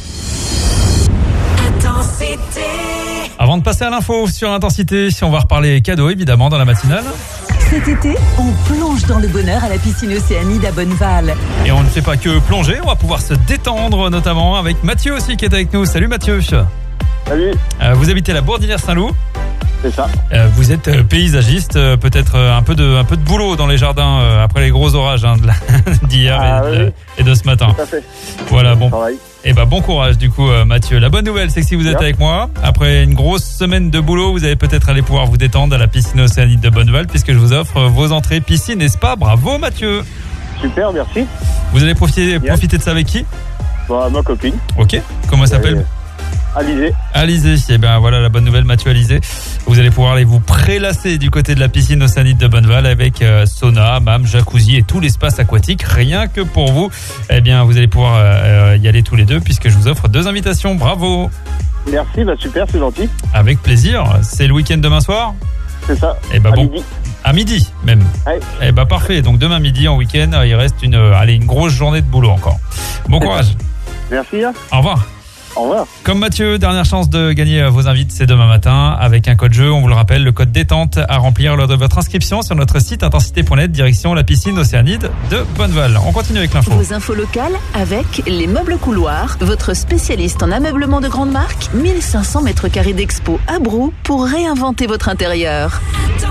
[SPEAKER 5] Intensité.
[SPEAKER 1] Avant de passer à l'info sur Intensité, on va reparler cadeaux évidemment dans la matinale.
[SPEAKER 22] Cet été, on plonge dans le bonheur à la piscine Océanide à Bonneval.
[SPEAKER 1] Et on ne fait pas que plonger, on va pouvoir se détendre notamment avec Mathieu aussi qui est avec nous. Salut Mathieu.
[SPEAKER 8] Salut.
[SPEAKER 1] Euh, vous habitez la Bourdière-Saint-Loup.
[SPEAKER 8] C'est ça.
[SPEAKER 1] Euh, vous êtes euh, paysagiste, euh, peut-être euh, un peu de un peu de boulot dans les jardins euh, après les gros orages hein, de la, d'hier
[SPEAKER 8] Ah,
[SPEAKER 1] et, de,
[SPEAKER 8] oui.
[SPEAKER 1] et de ce matin.
[SPEAKER 8] Tout à fait.
[SPEAKER 1] Voilà, bon.
[SPEAKER 8] Travail.
[SPEAKER 1] Et ben bon courage du coup euh, Mathieu. La bonne nouvelle c'est que si vous êtes
[SPEAKER 8] Bien.
[SPEAKER 1] avec moi, après une grosse semaine de boulot, vous allez peut-être aller pouvoir vous détendre à la piscine Océanide de Bonneval puisque je vous offre euh, vos entrées piscine et spa. Bravo Mathieu.
[SPEAKER 8] Super, merci.
[SPEAKER 1] Vous allez profiter
[SPEAKER 8] Bien.
[SPEAKER 1] profiter de ça avec qui?
[SPEAKER 8] Bon, ma copine.
[SPEAKER 1] Ok. Comment elle s'appelle?
[SPEAKER 8] Euh, Alizé.
[SPEAKER 1] Alizé, et ben voilà la bonne nouvelle Mathieu Alizé. Vous allez pouvoir aller vous prélasser du côté de la piscine Océanide de Bonneval avec euh, sauna, hammam, jacuzzi et tout l'espace aquatique rien que pour vous. Eh bien vous allez pouvoir euh, y aller tous les deux puisque je vous offre deux invitations. Bravo.
[SPEAKER 8] Merci, bah super, c'est gentil.
[SPEAKER 1] Avec plaisir. C'est le week-end demain soir?
[SPEAKER 8] C'est ça.
[SPEAKER 1] Eh ben
[SPEAKER 8] à
[SPEAKER 1] bon.
[SPEAKER 8] midi.
[SPEAKER 1] À midi même.
[SPEAKER 8] Ouais.
[SPEAKER 1] Eh ben parfait. Donc demain midi en week-end, il reste une euh, allez une grosse journée de boulot encore. Bon courage.
[SPEAKER 8] Merci. Hein.
[SPEAKER 1] Au revoir.
[SPEAKER 8] Au revoir.
[SPEAKER 1] Comme Mathieu, dernière chance de gagner vos invites, c'est demain matin avec un code jeu, on vous le rappelle, le code détente à remplir lors de votre inscription sur notre site intensité point net, direction la piscine Océanide de Bonneval. On continue avec l'info.
[SPEAKER 22] Vos infos locales avec les meubles couloirs, votre spécialiste en ameublement de grande marque, mille cinq cents mètres carrés d'expo à Brou pour réinventer votre intérieur.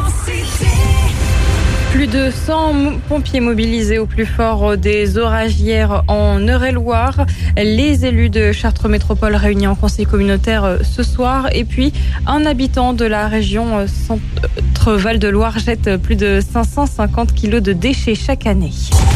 [SPEAKER 14] Plus de cent pompiers mobilisés au plus fort des orages hier en Eure-et-Loire. Les élus de Chartres Métropole réunis en conseil communautaire ce soir. Et puis, un habitant de la région Centre-Val de Loire jette plus de cinq cent cinquante kilos de déchets chaque année.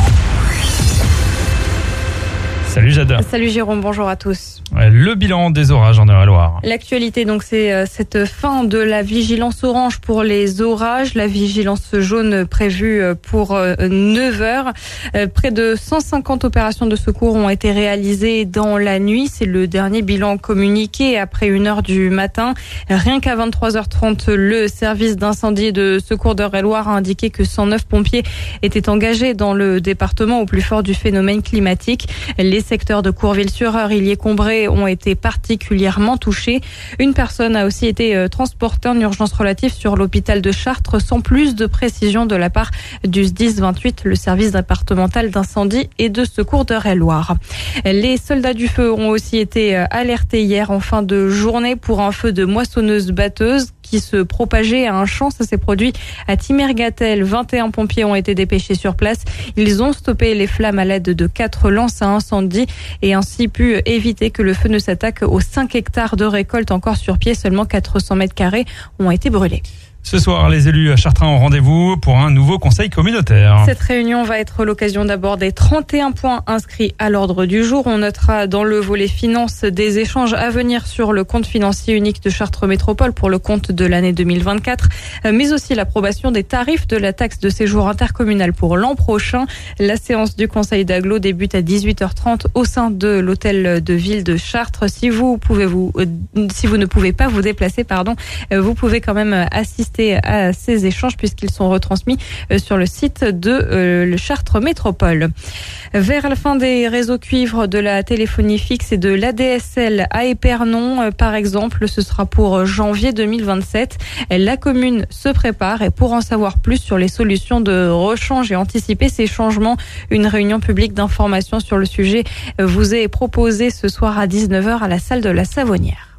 [SPEAKER 1] Salut Jade.
[SPEAKER 14] Salut Jérôme, bonjour à tous.
[SPEAKER 1] Le bilan des orages en Eure-et-Loire.
[SPEAKER 14] L'actualité, donc, c'est cette fin de la vigilance orange pour les orages, la vigilance jaune prévue pour neuf heures. Près de cent cinquante opérations de secours ont été réalisées dans la nuit. C'est le dernier bilan communiqué après une heure du matin. Rien qu'à vingt-trois heures trente, le service d'incendie et de secours d'Eure-et-Loire a indiqué que cent neuf pompiers étaient engagés dans le département au plus fort du phénomène climatique. Les secteurs de Courville-sur-Eure, Illier-Combré ont été particulièrement touchés. Une personne a aussi été transportée en urgence relative sur l'hôpital de Chartres sans plus de précision de la part du S D I S vingt-huit, le service départemental d'incendie et de secours d'Eure-et-Loire. Les soldats du feu ont aussi été alertés hier en fin de journée pour un feu de moissonneuse-batteuse qui se propageait à un champ. Ça s'est produit à Timergatel. vingt et un pompiers ont été dépêchés sur place. Ils ont stoppé les flammes à l'aide de quatre lances à incendie et ainsi pu éviter que le feu ne s'attaque aux cinq hectares de récolte encore sur pied. Seulement quatre cents mètres carrés ont été brûlés.
[SPEAKER 1] Ce soir, les élus chartrains ont rendez-vous pour un nouveau conseil communautaire.
[SPEAKER 14] Cette réunion va être l'occasion d'aborder trente et un points inscrits à l'ordre du jour. On notera dans le volet finance des échanges à venir sur le compte financier unique de Chartres Métropole pour le compte de l'année deux mille vingt-quatre, mais aussi l'approbation des tarifs de la taxe de séjour intercommunal pour l'an prochain. La séance du conseil d'agglo débute à dix-huit heures trente au sein de l'hôtel de ville de Chartres. Si vous pouvez vous, euh, si vous ne pouvez pas vous déplacer, pardon, euh, vous pouvez quand même assister à ces échanges puisqu'ils sont retransmis sur le site de euh, le Chartres Métropole. Vers la fin des réseaux cuivres de la téléphonie fixe et de l'A D S L à Épernon, euh, par exemple, ce sera pour janvier deux mille vingt-sept. La commune se prépare et pour en savoir plus sur les solutions de rechange et anticiper ces changements, une réunion publique d'information sur le sujet vous est proposée ce soir à dix-neuf heures à la salle de la Savonnière.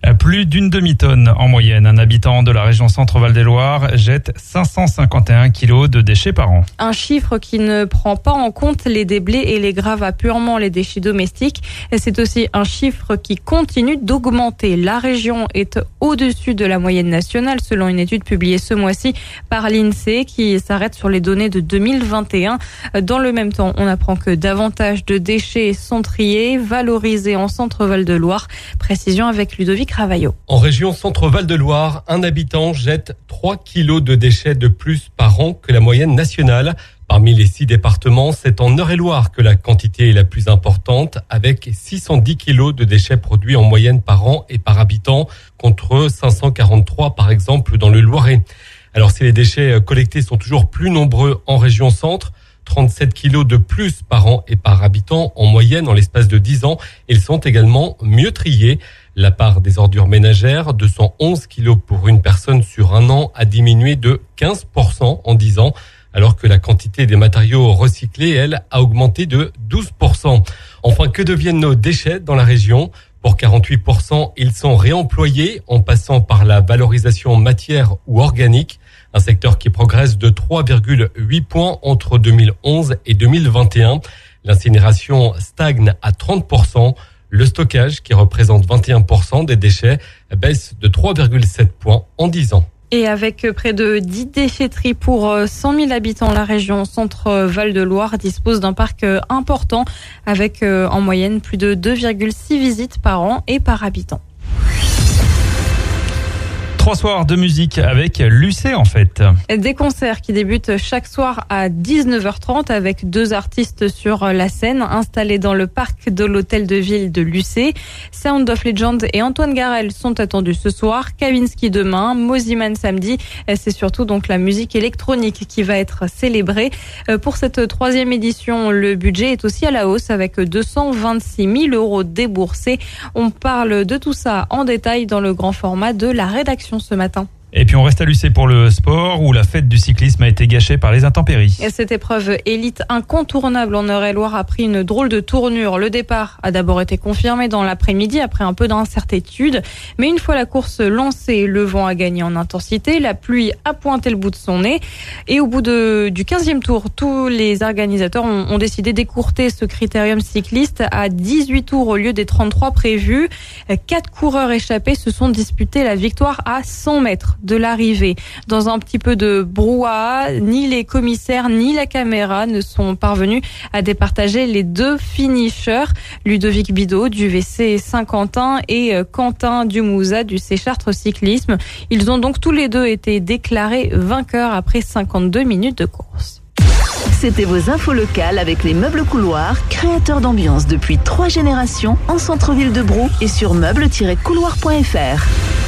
[SPEAKER 1] Plus d'une demi-tonne en moyenne. Un habitant de la région Centre-Val des Loire jette cinq cent cinquante et un kilos de déchets par an.
[SPEAKER 14] Un chiffre qui ne prend pas en compte les déblais et les gravats, purement les déchets domestiques. Et c'est aussi un chiffre qui continue d'augmenter. La région est au-dessus de la moyenne nationale, selon une étude publiée ce mois-ci par l'INSEE qui s'arrête sur les données de deux mille vingt et un. Dans le même temps, on apprend que davantage de déchets sont triés, valorisés en Centre-Val de Loire. Précision avec Ludovic Ravaillot.
[SPEAKER 6] En région Centre-Val de Loire, un habitant jette trois kilos de déchets de plus par an que la moyenne nationale. Parmi les six départements, c'est en Eure-et-Loire que la quantité est la plus importante, avec six cent dix kilos de déchets produits en moyenne par an et par habitant, contre cinq cent quarante-trois par exemple dans le Loiret. Alors si les déchets collectés sont toujours plus nombreux en région Centre, trente-sept kilos de plus par an et par habitant en moyenne en l'espace de dix ans, ils sont également mieux triés. La part des ordures ménagères, deux cent onze kilos pour une personne sur un an, a diminué de quinze pour cent en dix ans, alors que la quantité des matériaux recyclés, elle, a augmenté de douze pour cent. Enfin, que deviennent nos déchets dans la région ? Pour quarante-huit pour cent, ils sont réemployés en passant par la valorisation matière ou organique, un secteur qui progresse de trois virgule huit points entre deux mille onze et deux mille vingt et un. L'incinération stagne à trente pour cent. Le stockage, qui représente vingt et un pour cent des déchets, baisse de trois virgule sept points en dix ans.
[SPEAKER 14] Et avec près de dix déchetteries pour cent mille habitants, la région Centre-Val de Loire dispose d'un parc important avec en moyenne plus de deux virgule six visites par an et par habitant.
[SPEAKER 1] Trois soirs de musique avec Lucé en fait.
[SPEAKER 14] Des concerts qui débutent chaque soir à dix-neuf heures trente avec deux artistes sur la scène installés dans le parc de l'hôtel de ville de Lucé. Sound of Legend et Antoine Garel sont attendus ce soir, Kavinsky demain, Mosiman samedi. C'est surtout donc la musique électronique qui va être célébrée. Pour cette troisième édition, le budget est aussi à la hausse avec deux cent vingt-six mille euros déboursés. On parle de tout ça en détail dans le grand format de la rédaction ce matin.
[SPEAKER 1] Et puis on reste à Lucé pour le sport où la fête du cyclisme a été gâchée par les intempéries.
[SPEAKER 14] Et cette épreuve élite incontournable en Eure-et-Loire a pris une drôle de tournure. Le départ a d'abord été confirmé dans l'après-midi après un peu d'incertitude. Mais une fois la course lancée, le vent a gagné en intensité, la pluie a pointé le bout de son nez. Et au bout de, du quinzième tour, tous les organisateurs ont, ont décidé d'écourter ce critérium cycliste à dix-huit tours au lieu des trente-trois prévus. Quatre coureurs échappés se sont disputés la victoire à cent mètres de l'arrivée. Dans un petit peu de brouhaha, ni les commissaires ni la caméra ne sont parvenus à départager les deux finishers, Ludovic Bidot du V C Saint-Quentin et Quentin Dumouza du C Chartres Cyclisme. Ils ont donc tous les deux été déclarés vainqueurs après cinquante-deux minutes de course.
[SPEAKER 22] C'était vos infos locales avec les meubles couloirs, créateurs d'ambiance depuis trois générations en centre-ville de Brou et sur meubles tiret couloir point f r.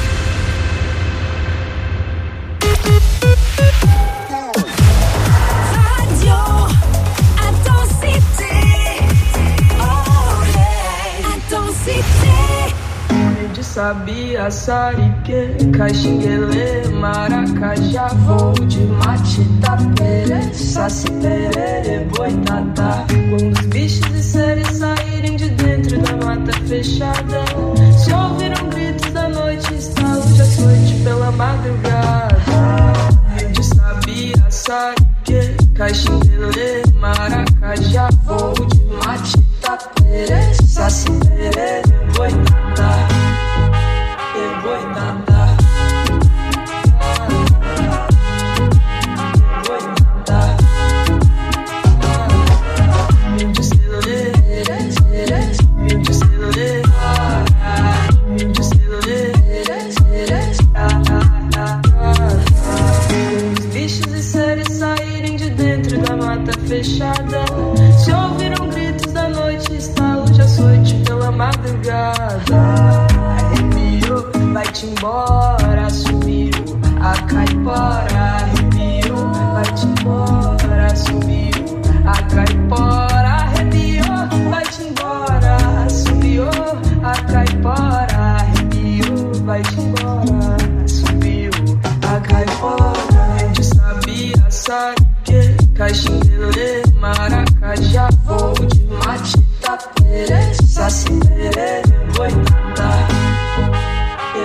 [SPEAKER 16] Sabia, Sarique, Caxinguele, Maracajá, voo de mate, tapere, saci, perere, boitatá. Quando os bichos e seres saírem de dentro da mata fechada, se ouviram gritos da noite, estalo de açoite pela madrugada. De Sabia, Sarique, Caxinguele, Maracajá, voo de mate, tapere, saci, perere, boitatá. Fechada, se ouviram gritos da noite, estalo de açoite pela madrugada. Arrepiou, vai-te embora, subiu a caipora. Arrepiou, vai-te embora, subiu a caipora. Arrepiou, vai-te embora, subiu a caipora. Arrepiou, vai-te embora, subiu a caipora. De Sabia, Sarique, Caxinguele, Maracajá, voo de mate, tapere, saci, perere, boitatá.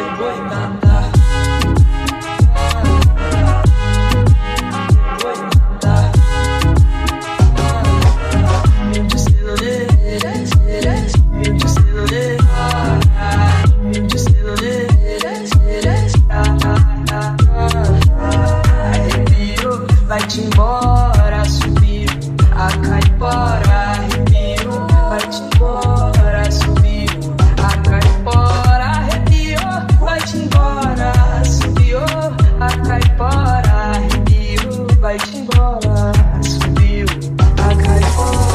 [SPEAKER 16] vai-te embora, subiu a caipora, arrepiou, vai-te embora, subiu a caipora, arrepiou, vai-te embora, subiu a caipora, arrepiou, vai-te embora, subiu a caipora.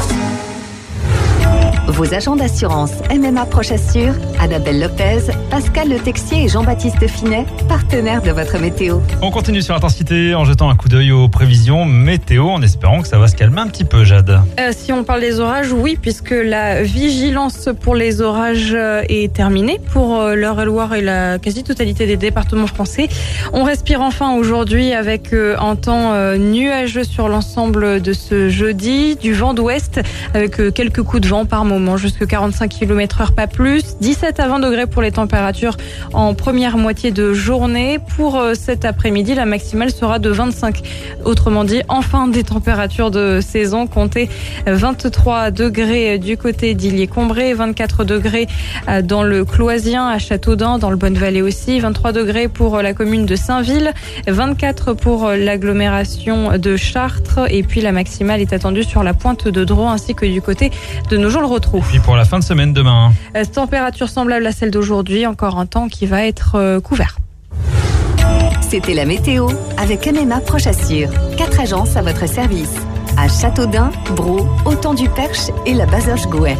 [SPEAKER 18] Vos agents d'assurance M M A Proche Assure, Annabelle Lopez, Pascal Le Texier et Jean-Baptiste Finet, partenaires de votre météo.
[SPEAKER 1] On continue sur l'intensité en jetant un coup d'œil aux prévisions météo en espérant que ça va se calmer un petit peu, Jade.
[SPEAKER 14] Euh, si on parle des orages, oui, puisque la vigilance pour les orages euh, est terminée pour euh, l'Eure-et-Loire et la quasi-totalité des départements français. On respire enfin aujourd'hui avec euh, un temps euh, nuageux sur l'ensemble de ce jeudi, du vent d'ouest avec euh, quelques coups de vent par moment, jusqu'à quarante-cinq kilomètres heure, pas plus. dix-sept à vingt degrés pour les températures en première moitié de journée. Pour euh, cet après-midi, la maximale sera de vingt-cinq. Autrement dit, enfin des températures de saison. Comptez vingt-trois degrés du côté d'Illier-Combray, vingt-quatre degrés dans le Cloisien, à Châteaudun, dans le Bonne-Vallée aussi, vingt-trois degrés pour la commune de Saint-Ville, vingt-quatre pour l'agglomération de Chartres, et puis la maximale est attendue sur la pointe de Dreux ainsi que du côté de Nogent-le-Rotrou.
[SPEAKER 1] Et puis pour la fin de semaine demain.
[SPEAKER 14] Euh, température semblable à celle d'aujourd'hui, encore un temps qui va être euh, couvert.
[SPEAKER 18] C'était la météo avec M M A Proche Assure. Quatre agences à votre service. À Châteaudun, Braux, Autant-du-Perche et la Bazoche-Gouet.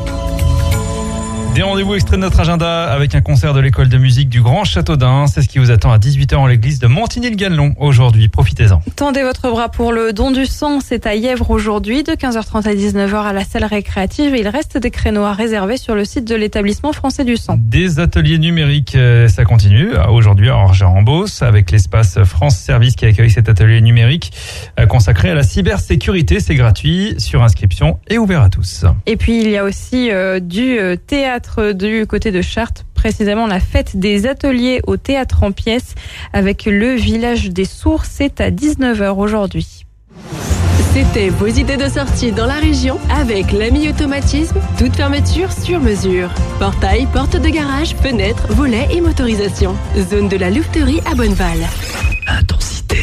[SPEAKER 1] Des rendez-vous extraits de notre agenda avec un concert de l'école de musique du Grand Châteaudun. C'est ce qui vous attend à dix-huit heures en l'église de Montigny-le-Gallon aujourd'hui. Profitez-en.
[SPEAKER 14] Tendez votre bras pour le don du sang. C'est à Yèvre aujourd'hui de quinze heures trente à dix-neuf heures à la salle récréative. Et il reste des créneaux à réserver sur le site de l'établissement français du sang.
[SPEAKER 1] Des ateliers numériques, ça continue. Aujourd'hui à Orgeat-en-Beauce avec l'espace France Service qui accueille cet atelier numérique consacré à la cybersécurité. C'est gratuit, sur inscription et ouvert à tous.
[SPEAKER 14] Et puis il y a aussi euh, du euh, théâtre du côté de Chartres, précisément la fête des ateliers au théâtre en pièces avec le village des Sourds. C'est à dix-neuf heures aujourd'hui.
[SPEAKER 26] C'était vos idées de sortie dans la région avec l'Ami Automatisme, toute fermeture sur mesure. Portail, porte de garage, fenêtres, volets et motorisation. Zone de la Louveterie à Bonneval.
[SPEAKER 2] Intensité.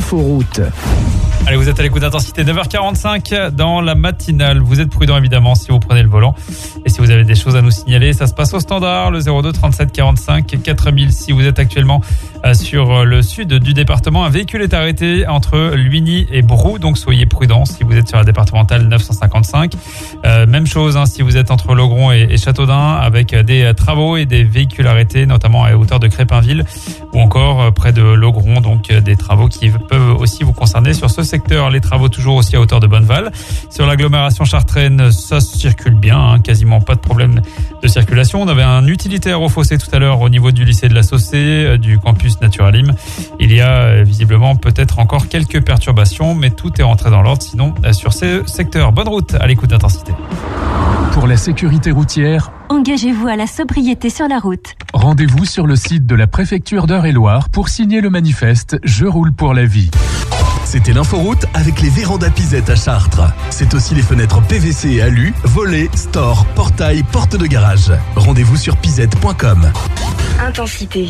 [SPEAKER 2] l'inforoute.
[SPEAKER 1] Allez, vous êtes à l'écoute d'Intensité, neuf heures quarante-cinq dans la matinale. Vous êtes prudent évidemment si vous prenez le volant. Et si vous avez des choses à nous signaler, ça se passe au standard, le zéro deux trente-sept quarante-cinq quatre mille. Si vous êtes actuellement sur le sud du département, un véhicule est arrêté entre Luigny et Brou, donc soyez prudents si vous êtes sur la départementale neuf cent cinquante-cinq. Euh, même chose hein, si vous êtes entre Logron et, et Châteaudun, avec des travaux et des véhicules arrêtés, notamment à hauteur de Crépinville ou encore près de Logron, donc des travaux qui peuvent aussi vous concerner sur ce secteur. Les travaux toujours aussi à hauteur de Bonneval. Sur l'agglomération chartraine, ça circule bien, hein, quasiment pas de problème de circulation. On avait un utilitaire au fossé tout à l'heure au niveau du lycée de la Saussée, du campus Naturalim. Il y a visiblement peut-être encore quelques perturbations, mais tout est rentré dans l'ordre. Sinon, sur ce secteur, bonne route à l'écoute d'Intensité.
[SPEAKER 3] Pour la sécurité routière,
[SPEAKER 4] engagez-vous à la sobriété sur la route.
[SPEAKER 3] Rendez-vous sur le site de la préfecture d'Eure-et-Loir pour signer le manifeste « Je roule pour la vie ».
[SPEAKER 17] C'était l'inforoute avec les vérandas Pisette à Chartres. C'est aussi les fenêtres P V C et alu, volets, stores, portails, portes de garage. Rendez-vous sur pisette point com.
[SPEAKER 19] Intensité.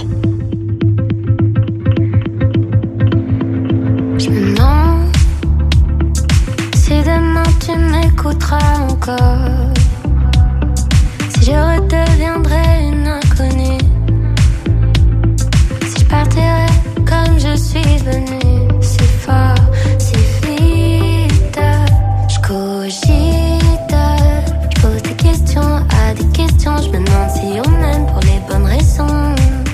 [SPEAKER 19] Je me demande si demain tu m'écouteras encore, si je redeviendrai une inconnue, si je partirai comme je suis venue. Si fort, si vite, je cogite, je pose des questions à des questions, je me demande si on aime pour les bonnes raisons.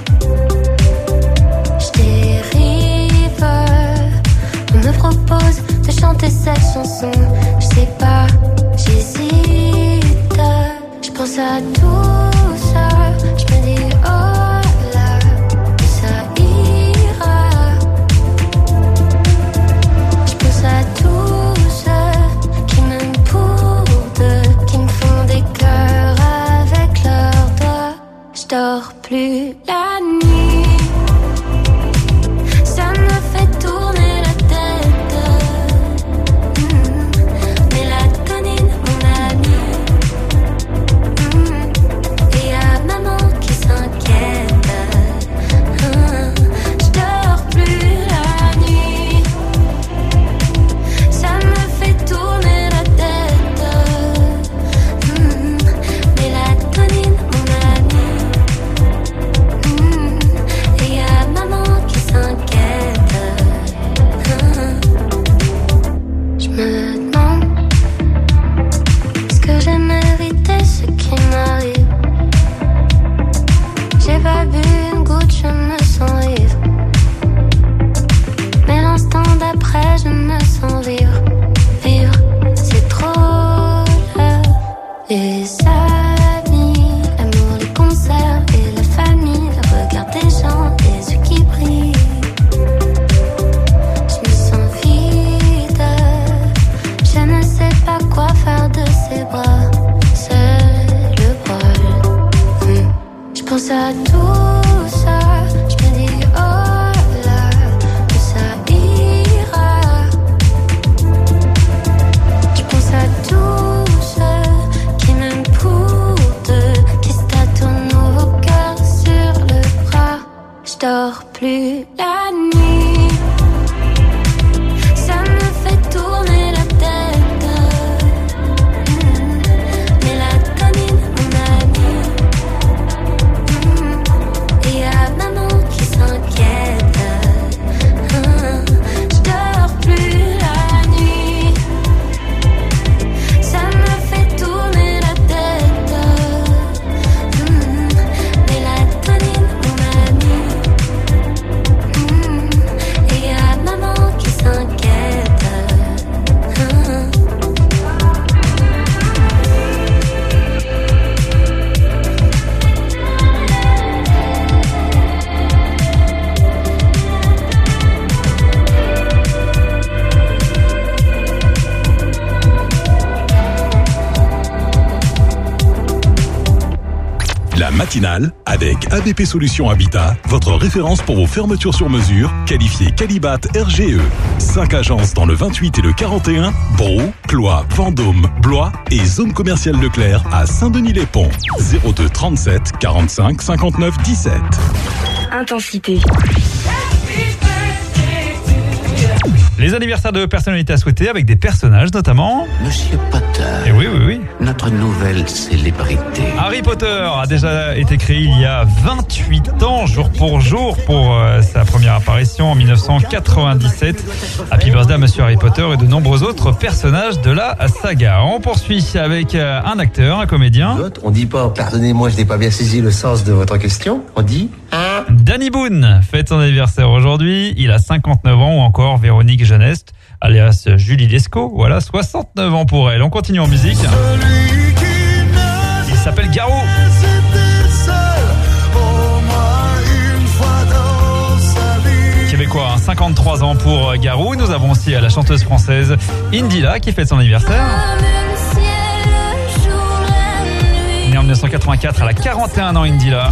[SPEAKER 19] Je dérive, on me propose de chanter cette chanson, je sais pas, j'hésite, je pense à tout ça, je me dis oh là, ça ira. À tous ceux qui m'aiment pour deux, qui me font des cœurs avec leurs doigts. Je dors plus la nuit, ça me fait tourner la tête. Mmh. Mélatonine, mon amie. Mmh. Et y'a maman qui s'inquiète. Mmh. Je dors plus la nuit, ça me fait tourner la tête. Mmh. Mélatonine, mon amie. Mmh. Et y'a maman qui s'inquiète. Mmh. Je me demande, est-ce que j'ai mérité ce qui m'arrive? J'ai pas bu une goutte, je me sens ivre. Mais l'instant d'après, je me sens vivre. Vivre, c'est trop là. Les amis, l'amour, les concerts et la famille, le regard des gens, les yeux qui brillent. Je me sens vide, je ne sais pas quoi faire de ces bras. C'est le bol. Mmh. Je pense à tout ça, je me dis oh là, que ça ira. Je pense à tous ceux qui m'aiment pour deux, qui se tatouent nos cœurs sur le bras. Je dors plus la nuit, ça me fait tourner la tête. Mmh. Mélatonine, mon amie. Mmh. Et y'a maman qui s'inquiète. Mmh. Je dors plus la nuit, ça me fait tourner la tête. Mmh. Mélatonine, mon amie. Mmh. Et y'a maman qui s'inquiète. Mmh.
[SPEAKER 23] La matinale avec A B P Solutions Habitat, votre référence pour vos fermetures sur mesure, qualifiée Qualibat R G E. Cinq agences dans le vingt-huit et le quarante et un, Brou, Cloix, Vendôme, Blois et zone commerciale Leclerc à Saint-Denis-les-Ponts. zéro deux trente-sept quarante-cinq cinquante-neuf dix-sept.
[SPEAKER 19] Intensité.
[SPEAKER 1] Les anniversaires de personnalités à souhaiter avec des personnages notamment.
[SPEAKER 7] Monsieur Potter.
[SPEAKER 1] Et oui, oui, oui.
[SPEAKER 7] Notre nouvelle célébrité.
[SPEAKER 1] Harry Potter a déjà été créé il y a vingt-huit ans, jour pour jour, pour euh, sa première apparition en dix-neuf cent quatre-vingt-dix-sept. Happy birthday à Monsieur Harry Potter et de nombreux autres personnages de la saga. On poursuit avec euh, un acteur, un comédien.
[SPEAKER 7] On dit pas, pardonnez-moi, je n'ai pas bien saisi le sens de votre question. On dit hein?
[SPEAKER 1] Danny Boone fête son anniversaire aujourd'hui. Il a cinquante-neuf ans, ou encore Véronique Jeuneste, alias Julie Lescaut. Voilà, soixante-neuf ans pour elle. On continue en musique. Il s'appelle Garou. Québécois, hein, cinquante-trois ans pour Garou. Nous avons aussi la chanteuse française Indila qui fête son anniversaire. Née en dix-neuf cent quatre-vingt-quatre, elle a quarante et un ans, Indila.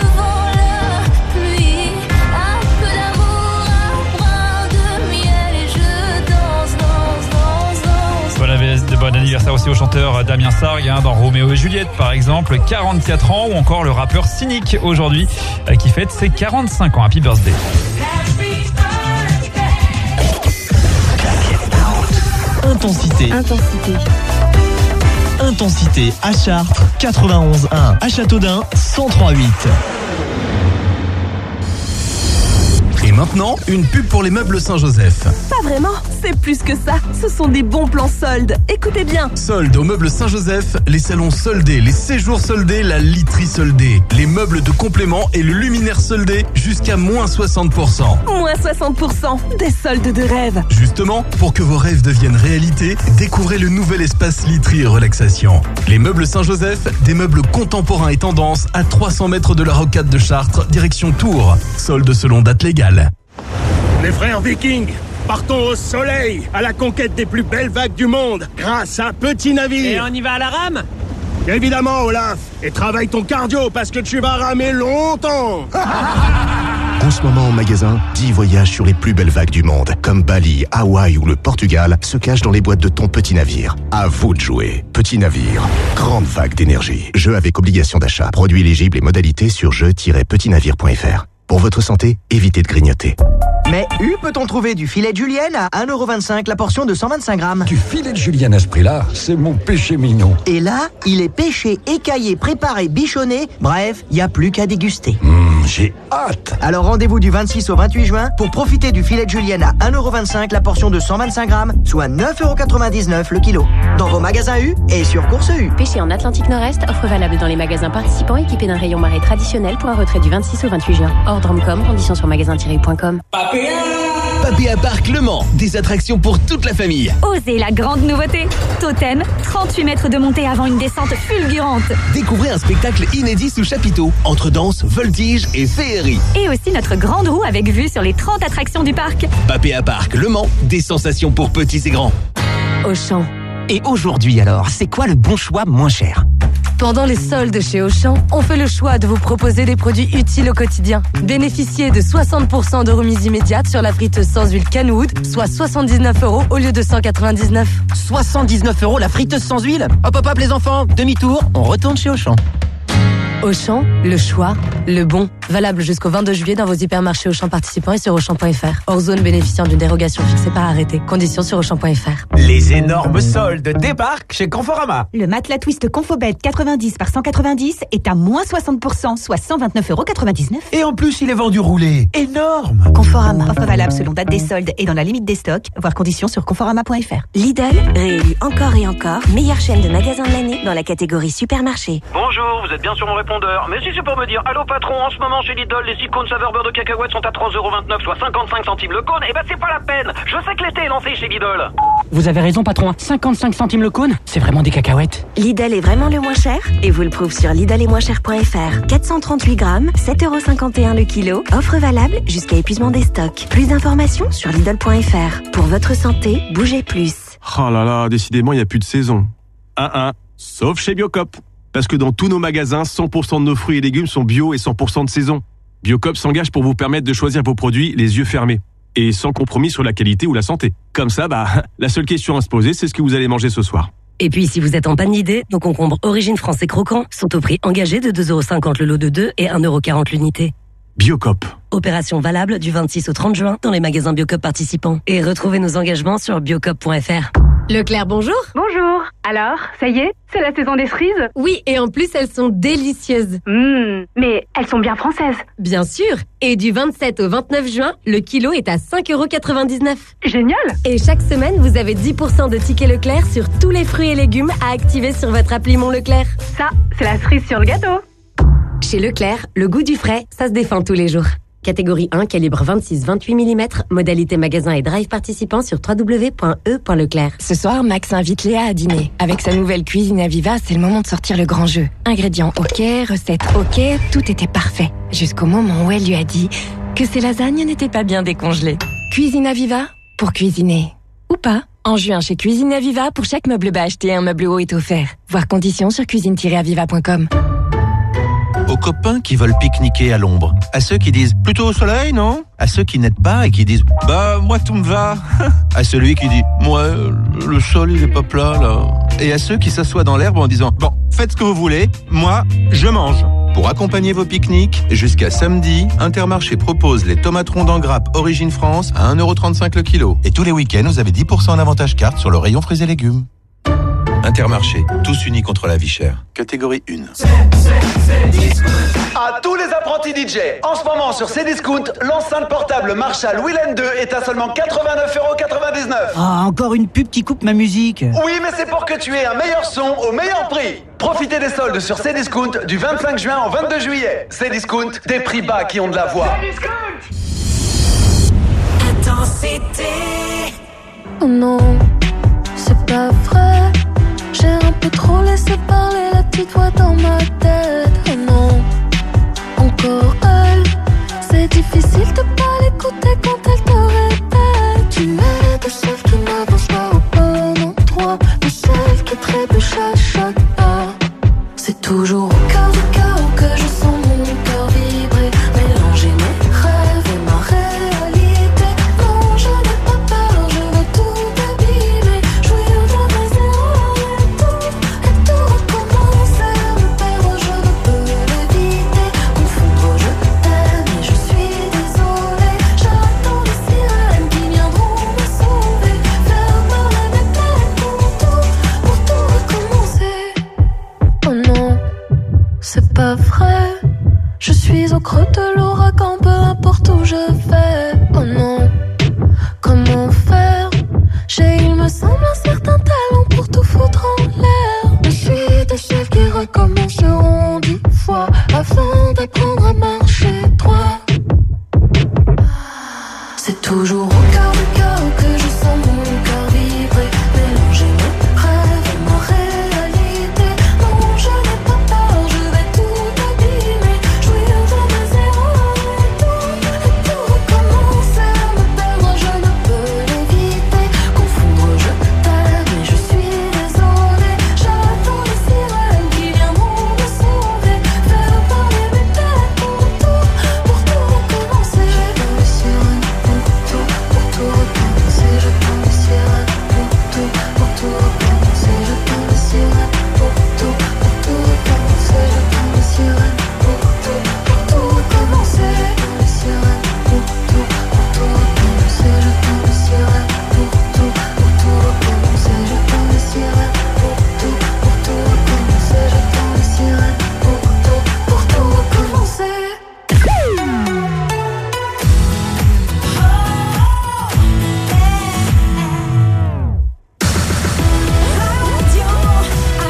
[SPEAKER 1] De bon anniversaire aussi au chanteur Damien Sargue, hein, dans Roméo et Juliette par exemple, quarante-quatre ans, ou encore le rappeur Cynic aujourd'hui euh, qui fête ses quarante-cinq ans. Happy birthday.
[SPEAKER 2] Intensité.
[SPEAKER 14] Intensité.
[SPEAKER 2] Intensité à Chartres, quatre-vingt-onze un. À Châteaudun, cent trois virgule huit.
[SPEAKER 17] Et maintenant, une pub pour les meubles Saint-Joseph.
[SPEAKER 26] Pas vraiment, c'est plus que ça. Ce sont des bons plans soldes. Écoutez bien.
[SPEAKER 17] Soldes aux meubles Saint-Joseph, les salons soldés, les séjours soldés, la literie soldée, les meubles de complément et le luminaire soldé jusqu'à moins soixante pour cent.
[SPEAKER 26] Moins soixante pour cent, des soldes de rêve.
[SPEAKER 17] Justement, pour que vos rêves deviennent réalité, découvrez le nouvel espace literie et relaxation. Les meubles Saint-Joseph, des meubles contemporains et tendance à trois cents mètres de la rocade de Chartres, direction Tours. Soldes selon date légale.
[SPEAKER 10] Les frères Vikings, partons au soleil, à la conquête des plus belles vagues du monde, grâce à un petit navire.
[SPEAKER 11] Et on y va à la rame?
[SPEAKER 10] Évidemment, Olaf. Et travaille ton cardio, parce que tu vas ramer longtemps.
[SPEAKER 27] En ce moment, au magasin, dix voyages sur les plus belles vagues du monde, comme Bali, Hawaï ou le Portugal, se cachent dans les boîtes de ton petit navire. À vous de jouer. Petit navire, grande vague d'énergie. Jeu avec obligation d'achat. Produit éligible et modalités sur jeu tiret petit navire point f r. Pour votre santé, évitez de grignoter.
[SPEAKER 13] Mais où peut-on trouver du filet de julienne à un euro vingt-cinq la portion de cent vingt-cinq grammes?
[SPEAKER 12] Du filet de julienne à ce prix-là, c'est mon péché mignon.
[SPEAKER 13] Et là, il est pêché, écaillé, préparé, bichonné. Bref, il n'y a plus qu'à déguster.
[SPEAKER 12] Mmh, j'ai hâte.
[SPEAKER 13] Alors rendez-vous du vingt-six au vingt-huit juin pour profiter du filet de julienne à un euro vingt-cinq la portion de cent vingt-cinq grammes, soit neuf euros quatre-vingt-dix-neuf le kilo. Dans vos magasins U et sur Course U.
[SPEAKER 20] Pêché en Atlantique Nord-Est, offre valable dans les magasins participants équipés d'un rayon marée traditionnel pour un retrait du vingt-six au vingt-huit juin. Ordre Drumcom, conditions sur magasin tiret u point com.
[SPEAKER 21] Papéa Parc Le Mans, des attractions pour toute la famille.
[SPEAKER 4] Osez la grande nouveauté. Totem, trente-huit mètres de montée avant une descente fulgurante.
[SPEAKER 21] Découvrez un spectacle inédit sous chapiteau, entre danse, voltige et féerie.
[SPEAKER 4] Et aussi notre grande roue avec vue sur les trente attractions du parc.
[SPEAKER 21] Papéa Parc Le Mans, des sensations pour petits et grands.
[SPEAKER 4] Auchan.
[SPEAKER 24] Et aujourd'hui alors, c'est quoi le bon choix moins cher?
[SPEAKER 28] Pendant les soldes chez Auchan, on fait le choix de vous proposer des produits utiles au quotidien. Bénéficiez de soixante pour cent de remise immédiate sur la friteuse sans huile Kenwood, soit soixante-dix-neuf euros au lieu de cent quatre-vingt-dix-neuf.
[SPEAKER 24] soixante-dix-neuf euros la friteuse sans huile? Hop hop hop les enfants, demi-tour, on retourne chez Auchan.
[SPEAKER 28] Auchan, le choix, le bon. Valable jusqu'au vingt-deux juillet dans vos hypermarchés Auchan participants et sur Auchan point f r. Hors zone bénéficiant d'une dérogation fixée par arrêté. Conditions sur Auchan point f r.
[SPEAKER 25] Les énormes soldes débarquent chez Conforama.
[SPEAKER 29] Le matelas Twist Confobed quatre-vingt-dix par cent quatre-vingt-dix est à moins soixante pour cent, soit cent vingt-neuf euros quatre-vingt-dix-neuf.
[SPEAKER 25] Et en plus, il est vendu roulé. Énorme.
[SPEAKER 29] Conforama. Offre valable selon date des soldes et dans la limite des stocks. Voir conditions sur conforama point f r.
[SPEAKER 9] Lidl, réélu encore et encore, meilleure chaîne de magasins de l'année dans la catégorie supermarché.
[SPEAKER 30] Bonjour, vous êtes bien sur mon répondeur. Mais si c'est pour me dire, allô patron, en ce moment chez Lidl, les six cônes saveur beurre de cacahuète sont à trois euros vingt-neuf, soit cinquante-cinq centimes le cône, et ben c'est pas la peine. Je sais que l'été est lancé chez Lidl.
[SPEAKER 24] Vous avez raison patron, cinquante-cinq centimes le cône, c'est vraiment des cacahuètes.
[SPEAKER 9] Lidl est vraiment le moins cher, et vous le prouve sur lidl et moins cher point f r. quatre cent trente-huit grammes, sept euros cinquante et un le kilo, offre valable jusqu'à épuisement des stocks. Plus d'informations sur lidl point f r. Pour votre santé, bougez plus.
[SPEAKER 31] Oh là là, décidément il n'y a plus de saison. Un un, sauf chez Biocop. Parce que dans tous nos magasins, cent pour cent de nos fruits et légumes sont bio et cent pour cent de saison. Biocop s'engage pour vous permettre de choisir vos produits les yeux fermés. Et sans compromis sur la qualité ou la santé. Comme ça, bah, la seule question à se poser, c'est ce que vous allez manger ce soir.
[SPEAKER 28] Et puis, si vous êtes en panne d'idées, nos concombres Origine France et Croquants sont au prix engagé de deux euros cinquante le lot de deux et un euro quarante l'unité.
[SPEAKER 31] Biocop.
[SPEAKER 3] Opération valable du vingt-six au trente juin dans les magasins Biocop participants. Et retrouvez nos engagements sur biocop point f r.
[SPEAKER 28] Leclerc, bonjour.
[SPEAKER 5] Bonjour. Alors, ça y est, c'est la saison des cerises?
[SPEAKER 28] Oui, et en plus, elles sont délicieuses.
[SPEAKER 5] Mmh, mais elles sont bien françaises.
[SPEAKER 28] Bien sûr. Et du vingt-sept au vingt-neuf juin, le kilo est à cinq euros quatre-vingt-dix-neuf.
[SPEAKER 5] Génial.
[SPEAKER 28] Et chaque semaine, vous avez dix pour cent de tickets Leclerc sur tous les fruits et légumes à activer sur votre appli Mon Leclerc.
[SPEAKER 5] Ça, c'est la cerise sur le gâteau.
[SPEAKER 28] Chez Leclerc, le goût du frais, ça se défend tous les jours. Catégorie un, calibre vingt-six vingt-huit millimètres, modalité magasin et drive participant sur w w w point e point leclerc.
[SPEAKER 6] Ce soir, Max invite Léa à dîner. Avec sa nouvelle cuisine Aviva, c'est le moment de sortir le grand jeu. Ingrédients ok, recettes ok, tout était parfait. Jusqu'au moment où elle lui a dit que ses lasagnes n'étaient pas bien décongelées. Cuisine Aviva, pour cuisiner. Ou pas. En juin, chez Cuisine Aviva, pour chaque meuble bas acheté, un meuble haut est offert. Voir conditions sur cuisine tiret aviva point com.
[SPEAKER 8] Aux copains qui veulent pique-niquer à l'ombre. À ceux qui disent « plutôt au soleil, non ?» À ceux qui n'aident pas et qui disent « bah, moi tout me va !» À celui qui dit « moi, le sol il est pas plat là !» Et à ceux qui s'assoient dans l'herbe en disant « bon, faites ce que vous voulez, moi, je mange !» Pour accompagner vos pique-niques, jusqu'à samedi, Intermarché propose les tomates rondes en grappe Origine France à un euro trente-cinq le kilo. Et tous les week-ends, vous avez dix pour cent d'avantage carte sur le rayon fruits et légumes. Intermarché, tous unis contre la vie chère. Catégorie un.
[SPEAKER 11] À tous les apprentis D J, en ce moment sur Cdiscount, l'enceinte portable Marshall Willen deux est à seulement quatre-vingt-neuf euros quatre-vingt-dix-neuf.
[SPEAKER 15] Ah, encore une pub qui coupe ma musique.
[SPEAKER 11] Oui, mais c'est pour que tu aies un meilleur son au meilleur prix. Profitez des soldes sur Cdiscount du vingt-cinq juin au vingt-deux juillet. Cdiscount, des prix bas qui ont de la voix.
[SPEAKER 16] Intensité. Oh non, c'est pas vrai. J'ai un peu trop laissé parler la petite voix dans ma tête. Oh non, encore elle. C'est difficile de pas l'écouter quand elle te répète. Tu es de celles qui n'avancent pas au bon endroit, de celles qui trébuchent à chaque pas. C'est toujours au cœur du chaos que je sens mon cœur vibrer, mélanger mes rêves et ma réalité. Non, je n'ai pas peur, je veux tout abîmer, jouir de mes erreurs et tout, et tout recommencer. Me perdre, je ne peux l'éviter, confondre, je t'aime et je suis désolée. J'attends les sirènes qui viendront me sauver, faire parler mes peines pour tout, pour tout recommencer. Oh non, c'est pas vrai. Je suis au creux de l'ouragan, peu importe où je